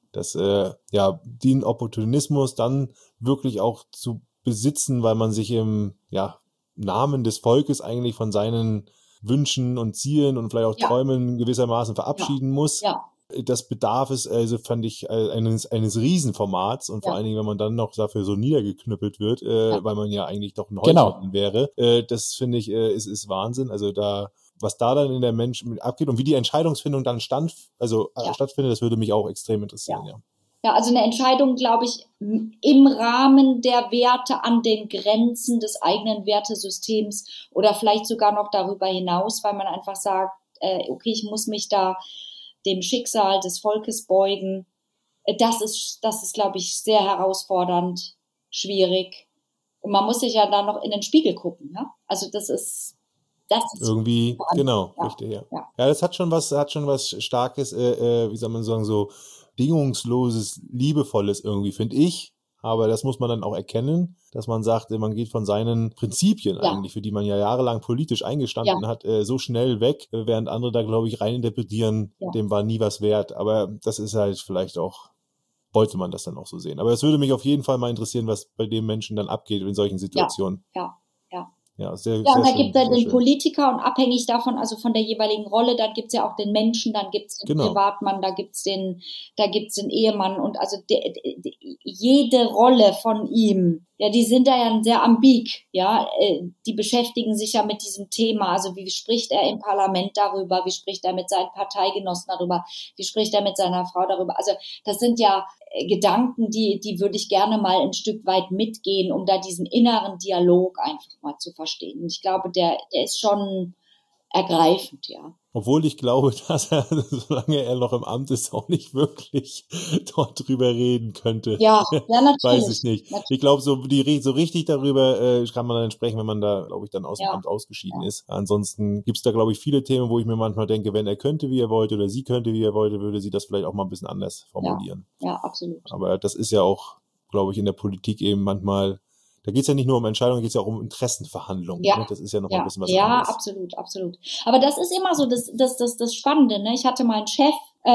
den Opportunismus dann wirklich auch zu besitzen, weil man sich im Namen des Volkes eigentlich von seinen Wünschen und Zielen und vielleicht auch Träumen gewissermaßen verabschieden muss. Ja. Das bedarf es, also fand ich, eines Riesenformats und vor allen Dingen, wenn man dann noch dafür so niedergeknüppelt wird, weil man ja eigentlich doch ein Häuptling wäre. Das finde ich, ist Wahnsinn. Also was da dann in der Mensch abgeht und wie die Entscheidungsfindung dann stattfindet, das würde mich auch extrem interessieren, Ja, also eine Entscheidung, glaube ich, im Rahmen der Werte an den Grenzen des eigenen Wertesystems oder vielleicht sogar noch darüber hinaus, weil man einfach sagt, okay, ich muss mich da dem Schicksal des Volkes beugen. Das ist, glaube ich, sehr herausfordernd, schwierig. Und man muss sich ja da noch in den Spiegel gucken. Ne? Also das ist irgendwie, genau, richtig, ja. Ja, das hat schon was Starkes, wie soll man sagen, so bedingungsloses, liebevolles irgendwie, finde ich. Aber das muss man dann auch erkennen, dass man sagt, man geht von seinen Prinzipien eigentlich, für die man ja jahrelang politisch eingestanden hat, so schnell weg, während andere da, glaube ich, reininterpretieren, dem war nie was wert. Aber das ist halt vielleicht auch, wollte man das dann auch so sehen. Aber es würde mich auf jeden Fall mal interessieren, was bei dem Menschen dann abgeht in solchen Situationen. Ja, sehr, und sehr da schön, gibt es den Politiker und abhängig davon, also von der jeweiligen Rolle, dann gibt es ja auch den Menschen, dann gibt es den Privatmann, da gibt's den Ehemann und also jede Rolle von ihm, die sind da ja sehr ambig, die beschäftigen sich ja mit diesem Thema, also wie spricht er im Parlament darüber, wie spricht er mit seinen Parteigenossen darüber, wie spricht er mit seiner Frau darüber, also das sind ja Gedanken, die würde ich gerne mal ein Stück weit mitgehen, um da diesen inneren Dialog einfach mal zu verstehen. Und ich glaube, der ist schon ergreifend, Obwohl ich glaube, dass er, solange er noch im Amt ist, auch nicht wirklich dort drüber reden könnte. Ja, natürlich. Weiß ich nicht. Natürlich. Ich glaube, so richtig darüber kann man dann sprechen, wenn man da, glaube ich, dann aus dem Amt ausgeschieden ist. Ansonsten gibt's da, glaube ich, viele Themen, wo ich mir manchmal denke, wenn er könnte, wie er wollte, oder sie könnte, wie er wollte, würde sie das vielleicht auch mal ein bisschen anders formulieren. Ja, absolut. Aber das ist ja auch, glaube ich, in der Politik eben manchmal. Da geht es ja nicht nur um Entscheidungen, da geht es ja auch um Interessenverhandlungen. Ja. Ne? Das ist ja noch mal ein bisschen was anderes. Ja, absolut. Aber das ist immer so das Spannende. Ne? Ich hatte mal einen Chef,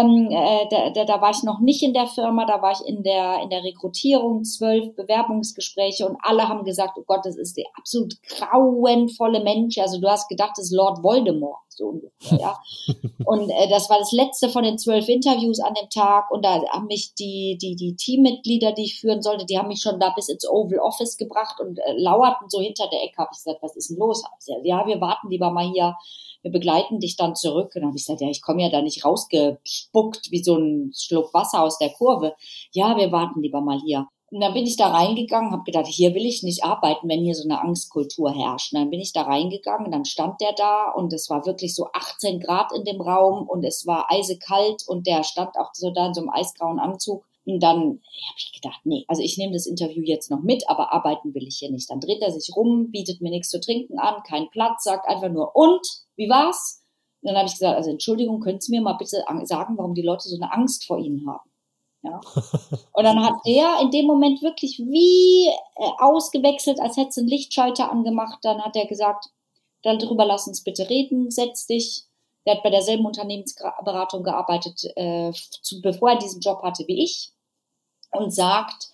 da war ich noch nicht in der Firma, da war ich in der Rekrutierung, 12 Bewerbungsgespräche und alle haben gesagt, oh Gott, das ist der absolut grauenvolle Mensch. Also du hast gedacht, das ist Lord Voldemort, so ungefähr, ja. Und das war das letzte von den 12 Interviews an dem Tag und da haben mich die Teammitglieder, die ich führen sollte, die haben mich schon da bis ins Oval Office gebracht und lauerten so hinter der Ecke. Habe ich gesagt, was ist denn los? Ja, wir warten lieber mal hier. Wir begleiten dich dann zurück. Und dann habe ich gesagt, ich komme ja da nicht rausgespuckt wie so ein Schluck Wasser aus der Kurve. Ja, wir warten lieber mal hier. Und dann bin ich da reingegangen, habe gedacht, hier will ich nicht arbeiten, wenn hier so eine Angstkultur herrscht. Und dann bin ich da reingegangen und dann stand der da und es war wirklich so 18 Grad in dem Raum und es war eisekalt und der stand auch so da in so einem eisgrauen Anzug. Und dann habe ich gedacht, nee, also ich nehme das Interview jetzt noch mit, aber arbeiten will ich hier nicht. Dann dreht er sich rum, bietet mir nichts zu trinken an, keinen Platz, sagt einfach nur, und, wie war's? Und dann habe ich gesagt, also Entschuldigung, können Sie mir mal bitte sagen, warum die Leute so eine Angst vor Ihnen haben? Ja. Und dann hat der in dem Moment wirklich wie ausgewechselt, als hätte es einen Lichtschalter angemacht. Dann hat er gesagt, darüber lass uns bitte reden, setz dich. Der hat bei derselben Unternehmensberatung gearbeitet, bevor er diesen Job hatte wie ich. Und sagt,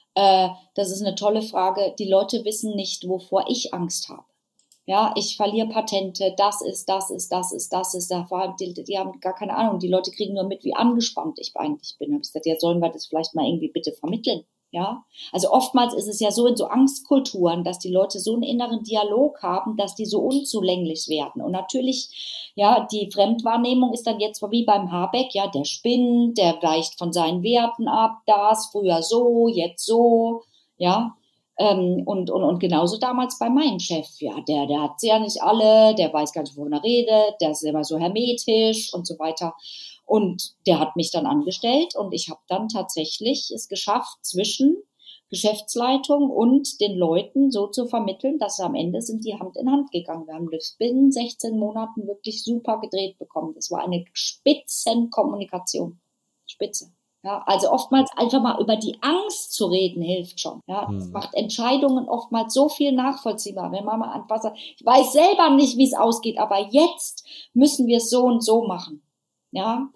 das ist eine tolle Frage, die Leute wissen nicht, wovor ich Angst habe. Ja, ich verliere Patente, das ist. Die haben gar keine Ahnung, die Leute kriegen nur mit, wie angespannt ich eigentlich bin. Da habe ich gesagt, ja, sollen wir das vielleicht mal irgendwie bitte vermitteln? Ja, also oftmals ist es ja so in so Angstkulturen, dass die Leute so einen inneren Dialog haben, dass die so unzulänglich werden. Und natürlich, ja, die Fremdwahrnehmung ist dann jetzt wie beim Habeck, ja, der spinnt, der weicht von seinen Werten ab, das, früher so, jetzt so, ja. Und genauso damals bei meinem Chef, ja, der hat sie ja nicht alle, der weiß gar nicht, wovon er redet, der ist immer so hermetisch und so weiter. Und der hat mich dann angestellt und ich habe dann tatsächlich es geschafft, zwischen Geschäftsleitung und den Leuten so zu vermitteln, dass am Ende sind die Hand in Hand gegangen. Wir haben das binnen 16 Monaten wirklich super gedreht bekommen. Das war eine Spitzenkommunikation. Spitze. Ja, also oftmals einfach mal über die Angst zu reden hilft schon. Ja, das macht Entscheidungen oftmals so viel nachvollziehbar. Wenn man mal einfach sagt, ich weiß selber nicht, wie es ausgeht, aber jetzt müssen wir es so und so machen. Ja,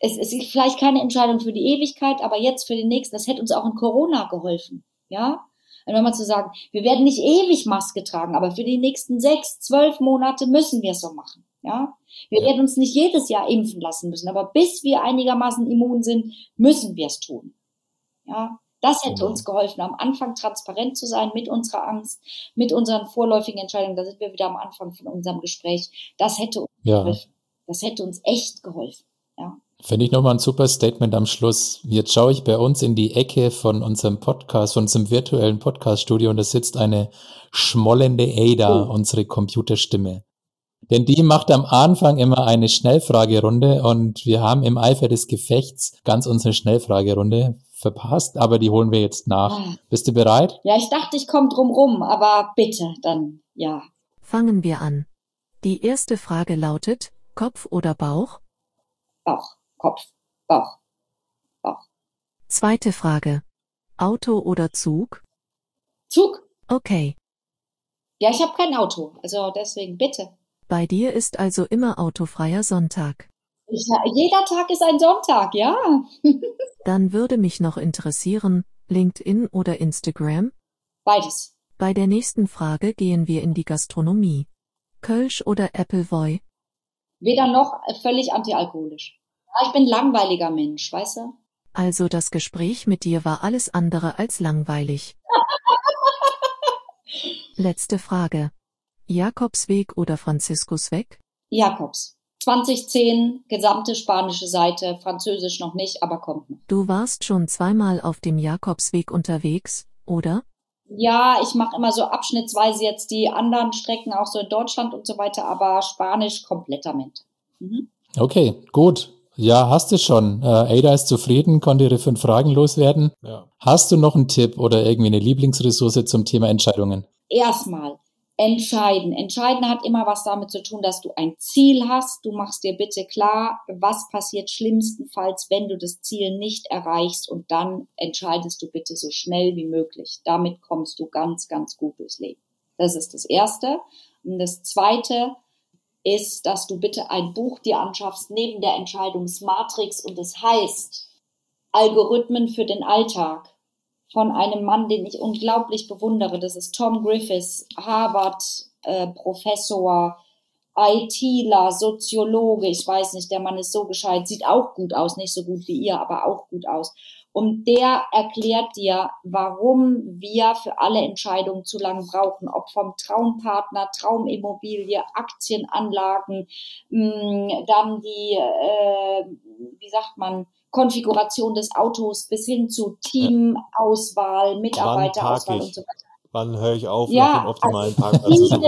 es ist vielleicht keine Entscheidung für die Ewigkeit, aber jetzt für den nächsten, das hätte uns auch in Corona geholfen, ja. Wenn man zu sagen, wir werden nicht ewig Maske tragen, aber für die nächsten 6, 12 Monate müssen wir es so machen, ja. Wir werden uns nicht jedes Jahr impfen lassen müssen, aber bis wir einigermaßen immun sind, müssen wir es tun, ja. Das hätte uns geholfen, am Anfang transparent zu sein mit unserer Angst, mit unseren vorläufigen Entscheidungen. Da sind wir wieder am Anfang von unserem Gespräch. Das hätte uns geholfen. Das hätte uns echt geholfen, ja. Finde ich nochmal ein super Statement am Schluss. Jetzt schaue ich bei uns in die Ecke von unserem Podcast, von unserem virtuellen Podcast-Studio und da sitzt eine schmollende Ada, unsere Computerstimme. Denn die macht am Anfang immer eine Schnellfragerunde und wir haben im Eifer des Gefechts ganz unsere Schnellfragerunde verpasst, aber die holen wir jetzt nach. Bist du bereit? Ja, ich dachte, ich komme drum rum, aber bitte, dann ja. Fangen wir an. Die erste Frage lautet, Kopf oder Bauch? Bauch, Kopf, Bauch, Bauch. Zweite Frage, Auto oder Zug? Zug. Okay. Ja, ich habe kein Auto, also deswegen bitte. Bei dir ist also immer autofreier Sonntag. Jeder Tag ist ein Sonntag, ja. Dann würde mich noch interessieren, LinkedIn oder Instagram? Beides. Bei der nächsten Frage gehen wir in die Gastronomie. Kölsch oder Appleboy? Weder noch, völlig antialkoholisch. Ja, ich bin ein langweiliger Mensch, weißt du? Also das Gespräch mit dir war alles andere als langweilig. Letzte Frage. Jakobsweg oder Franziskusweg? Jakobs. 2010, gesamte spanische Seite, Französisch noch nicht, aber kommt noch. Du warst schon zweimal auf dem Jakobsweg unterwegs, oder? Ja, ich mache immer so abschnittsweise jetzt die anderen Strecken, auch so in Deutschland und so weiter, aber Spanisch komplettament. Okay, gut. Ja, hast du schon. Ada ist zufrieden, konnte ihre 5 Fragen loswerden. Ja. Hast du noch einen Tipp oder irgendwie eine Lieblingsressource zum Thema Entscheidungen? Erstmal. Entscheiden. Entscheiden hat immer was damit zu tun, dass du ein Ziel hast. Du machst dir bitte klar, was passiert schlimmstenfalls, wenn du das Ziel nicht erreichst und dann entscheidest du bitte so schnell wie möglich. Damit kommst du ganz, ganz gut durchs Leben. Das ist das Erste. Und das Zweite ist, dass du bitte ein Buch dir anschaffst neben der Entscheidungsmatrix und das heißt Algorithmen für den Alltag. Von einem Mann, den ich unglaublich bewundere. Das ist Tom Griffiths, Harvard-Professor, ITler, Soziologe, ich weiß nicht, der Mann ist so gescheit, sieht auch gut aus, nicht so gut wie ihr, aber auch gut aus. Und der erklärt dir, warum wir für alle Entscheidungen zu lange brauchen, ob vom Traumpartner, Traumimmobilie, Aktienanlagen, dann die, Konfiguration des Autos bis hin zu Teamauswahl, Mitarbeiterauswahl und so weiter. Wann höre ich auf, nach dem optimalen Parkplatz zu suchen?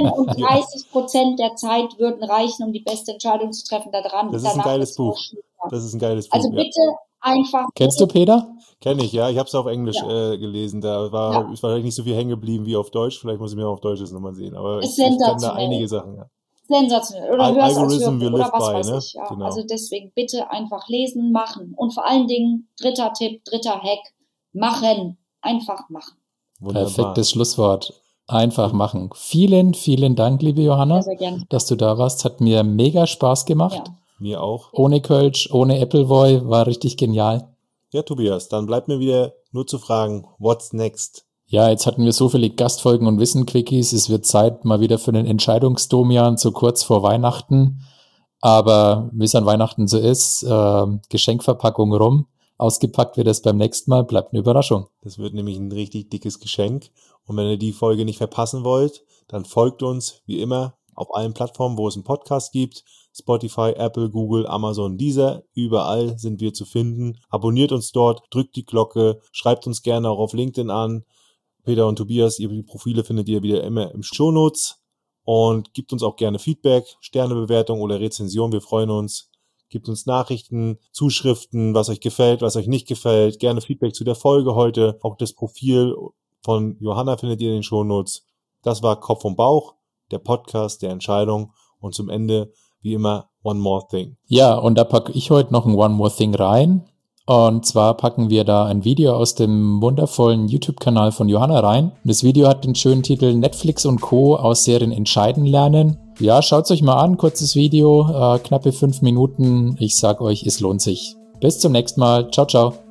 37% der Zeit würden reichen, um die beste Entscheidung zu treffen. Das ist ein geiles Buch. Das ist ein geiles Buch. Also bitte einfach. Kennst du Peter? Kenn ich, ja. Ich habe es auf Englisch gelesen. Da ist wahrscheinlich nicht so viel hängen geblieben wie auf Deutsch. Vielleicht muss ich mir auf Deutsch das nochmal sehen. Aber ich kenne da einige Sachen, ja. Sensationell. Oder hörst als Hörbuch oder was weiß ne? ich. Ja. Genau. Also deswegen bitte einfach lesen, machen. Und vor allen Dingen, 3. Tipp, 3. Hack, machen. Einfach machen. Wunderbar. Perfektes Schlusswort. Einfach machen. Vielen, vielen Dank, liebe Johanna, sehr gerne, dass du da warst. Hat mir mega Spaß gemacht. Ja. Mir auch. Ohne Kölsch, ohne Appleboy, war richtig genial. Ja, Tobias, dann bleibt mir wieder nur zu fragen, what's next? Ja, jetzt hatten wir so viele Gastfolgen und Wissen-Quickies. Es wird Zeit mal wieder für den Entscheidungsdomian, so kurz vor Weihnachten. Aber wie es an Weihnachten so ist, Geschenkverpackung rum. Ausgepackt wird es beim nächsten Mal, bleibt eine Überraschung. Das wird nämlich ein richtig dickes Geschenk. Und wenn ihr die Folge nicht verpassen wollt, dann folgt uns wie immer auf allen Plattformen, wo es einen Podcast gibt. Spotify, Apple, Google, Amazon, Deezer. Überall sind wir zu finden. Abonniert uns dort, drückt die Glocke, schreibt uns gerne auch auf LinkedIn an. Peter und Tobias, ihre Profile findet ihr wieder immer im Shownotes. Und gebt uns auch gerne Feedback, Sternebewertung oder Rezension. Wir freuen uns. Gebt uns Nachrichten, Zuschriften, was euch gefällt, was euch nicht gefällt. Gerne Feedback zu der Folge heute. Auch das Profil von Johanna findet ihr in den Shownotes. Das war Kopf und Bauch, der Podcast der Entscheidung. Und zum Ende, wie immer, One More Thing. Ja, und da packe ich heute noch ein One More Thing rein. Und zwar packen wir da ein Video aus dem wundervollen YouTube-Kanal von Johanna rein. Das Video hat den schönen Titel Netflix und Co. aus Serien entscheiden lernen. Ja, schaut's euch mal an, kurzes Video, knappe 5 Minuten. Ich sag euch, es lohnt sich. Bis zum nächsten Mal. Ciao, ciao.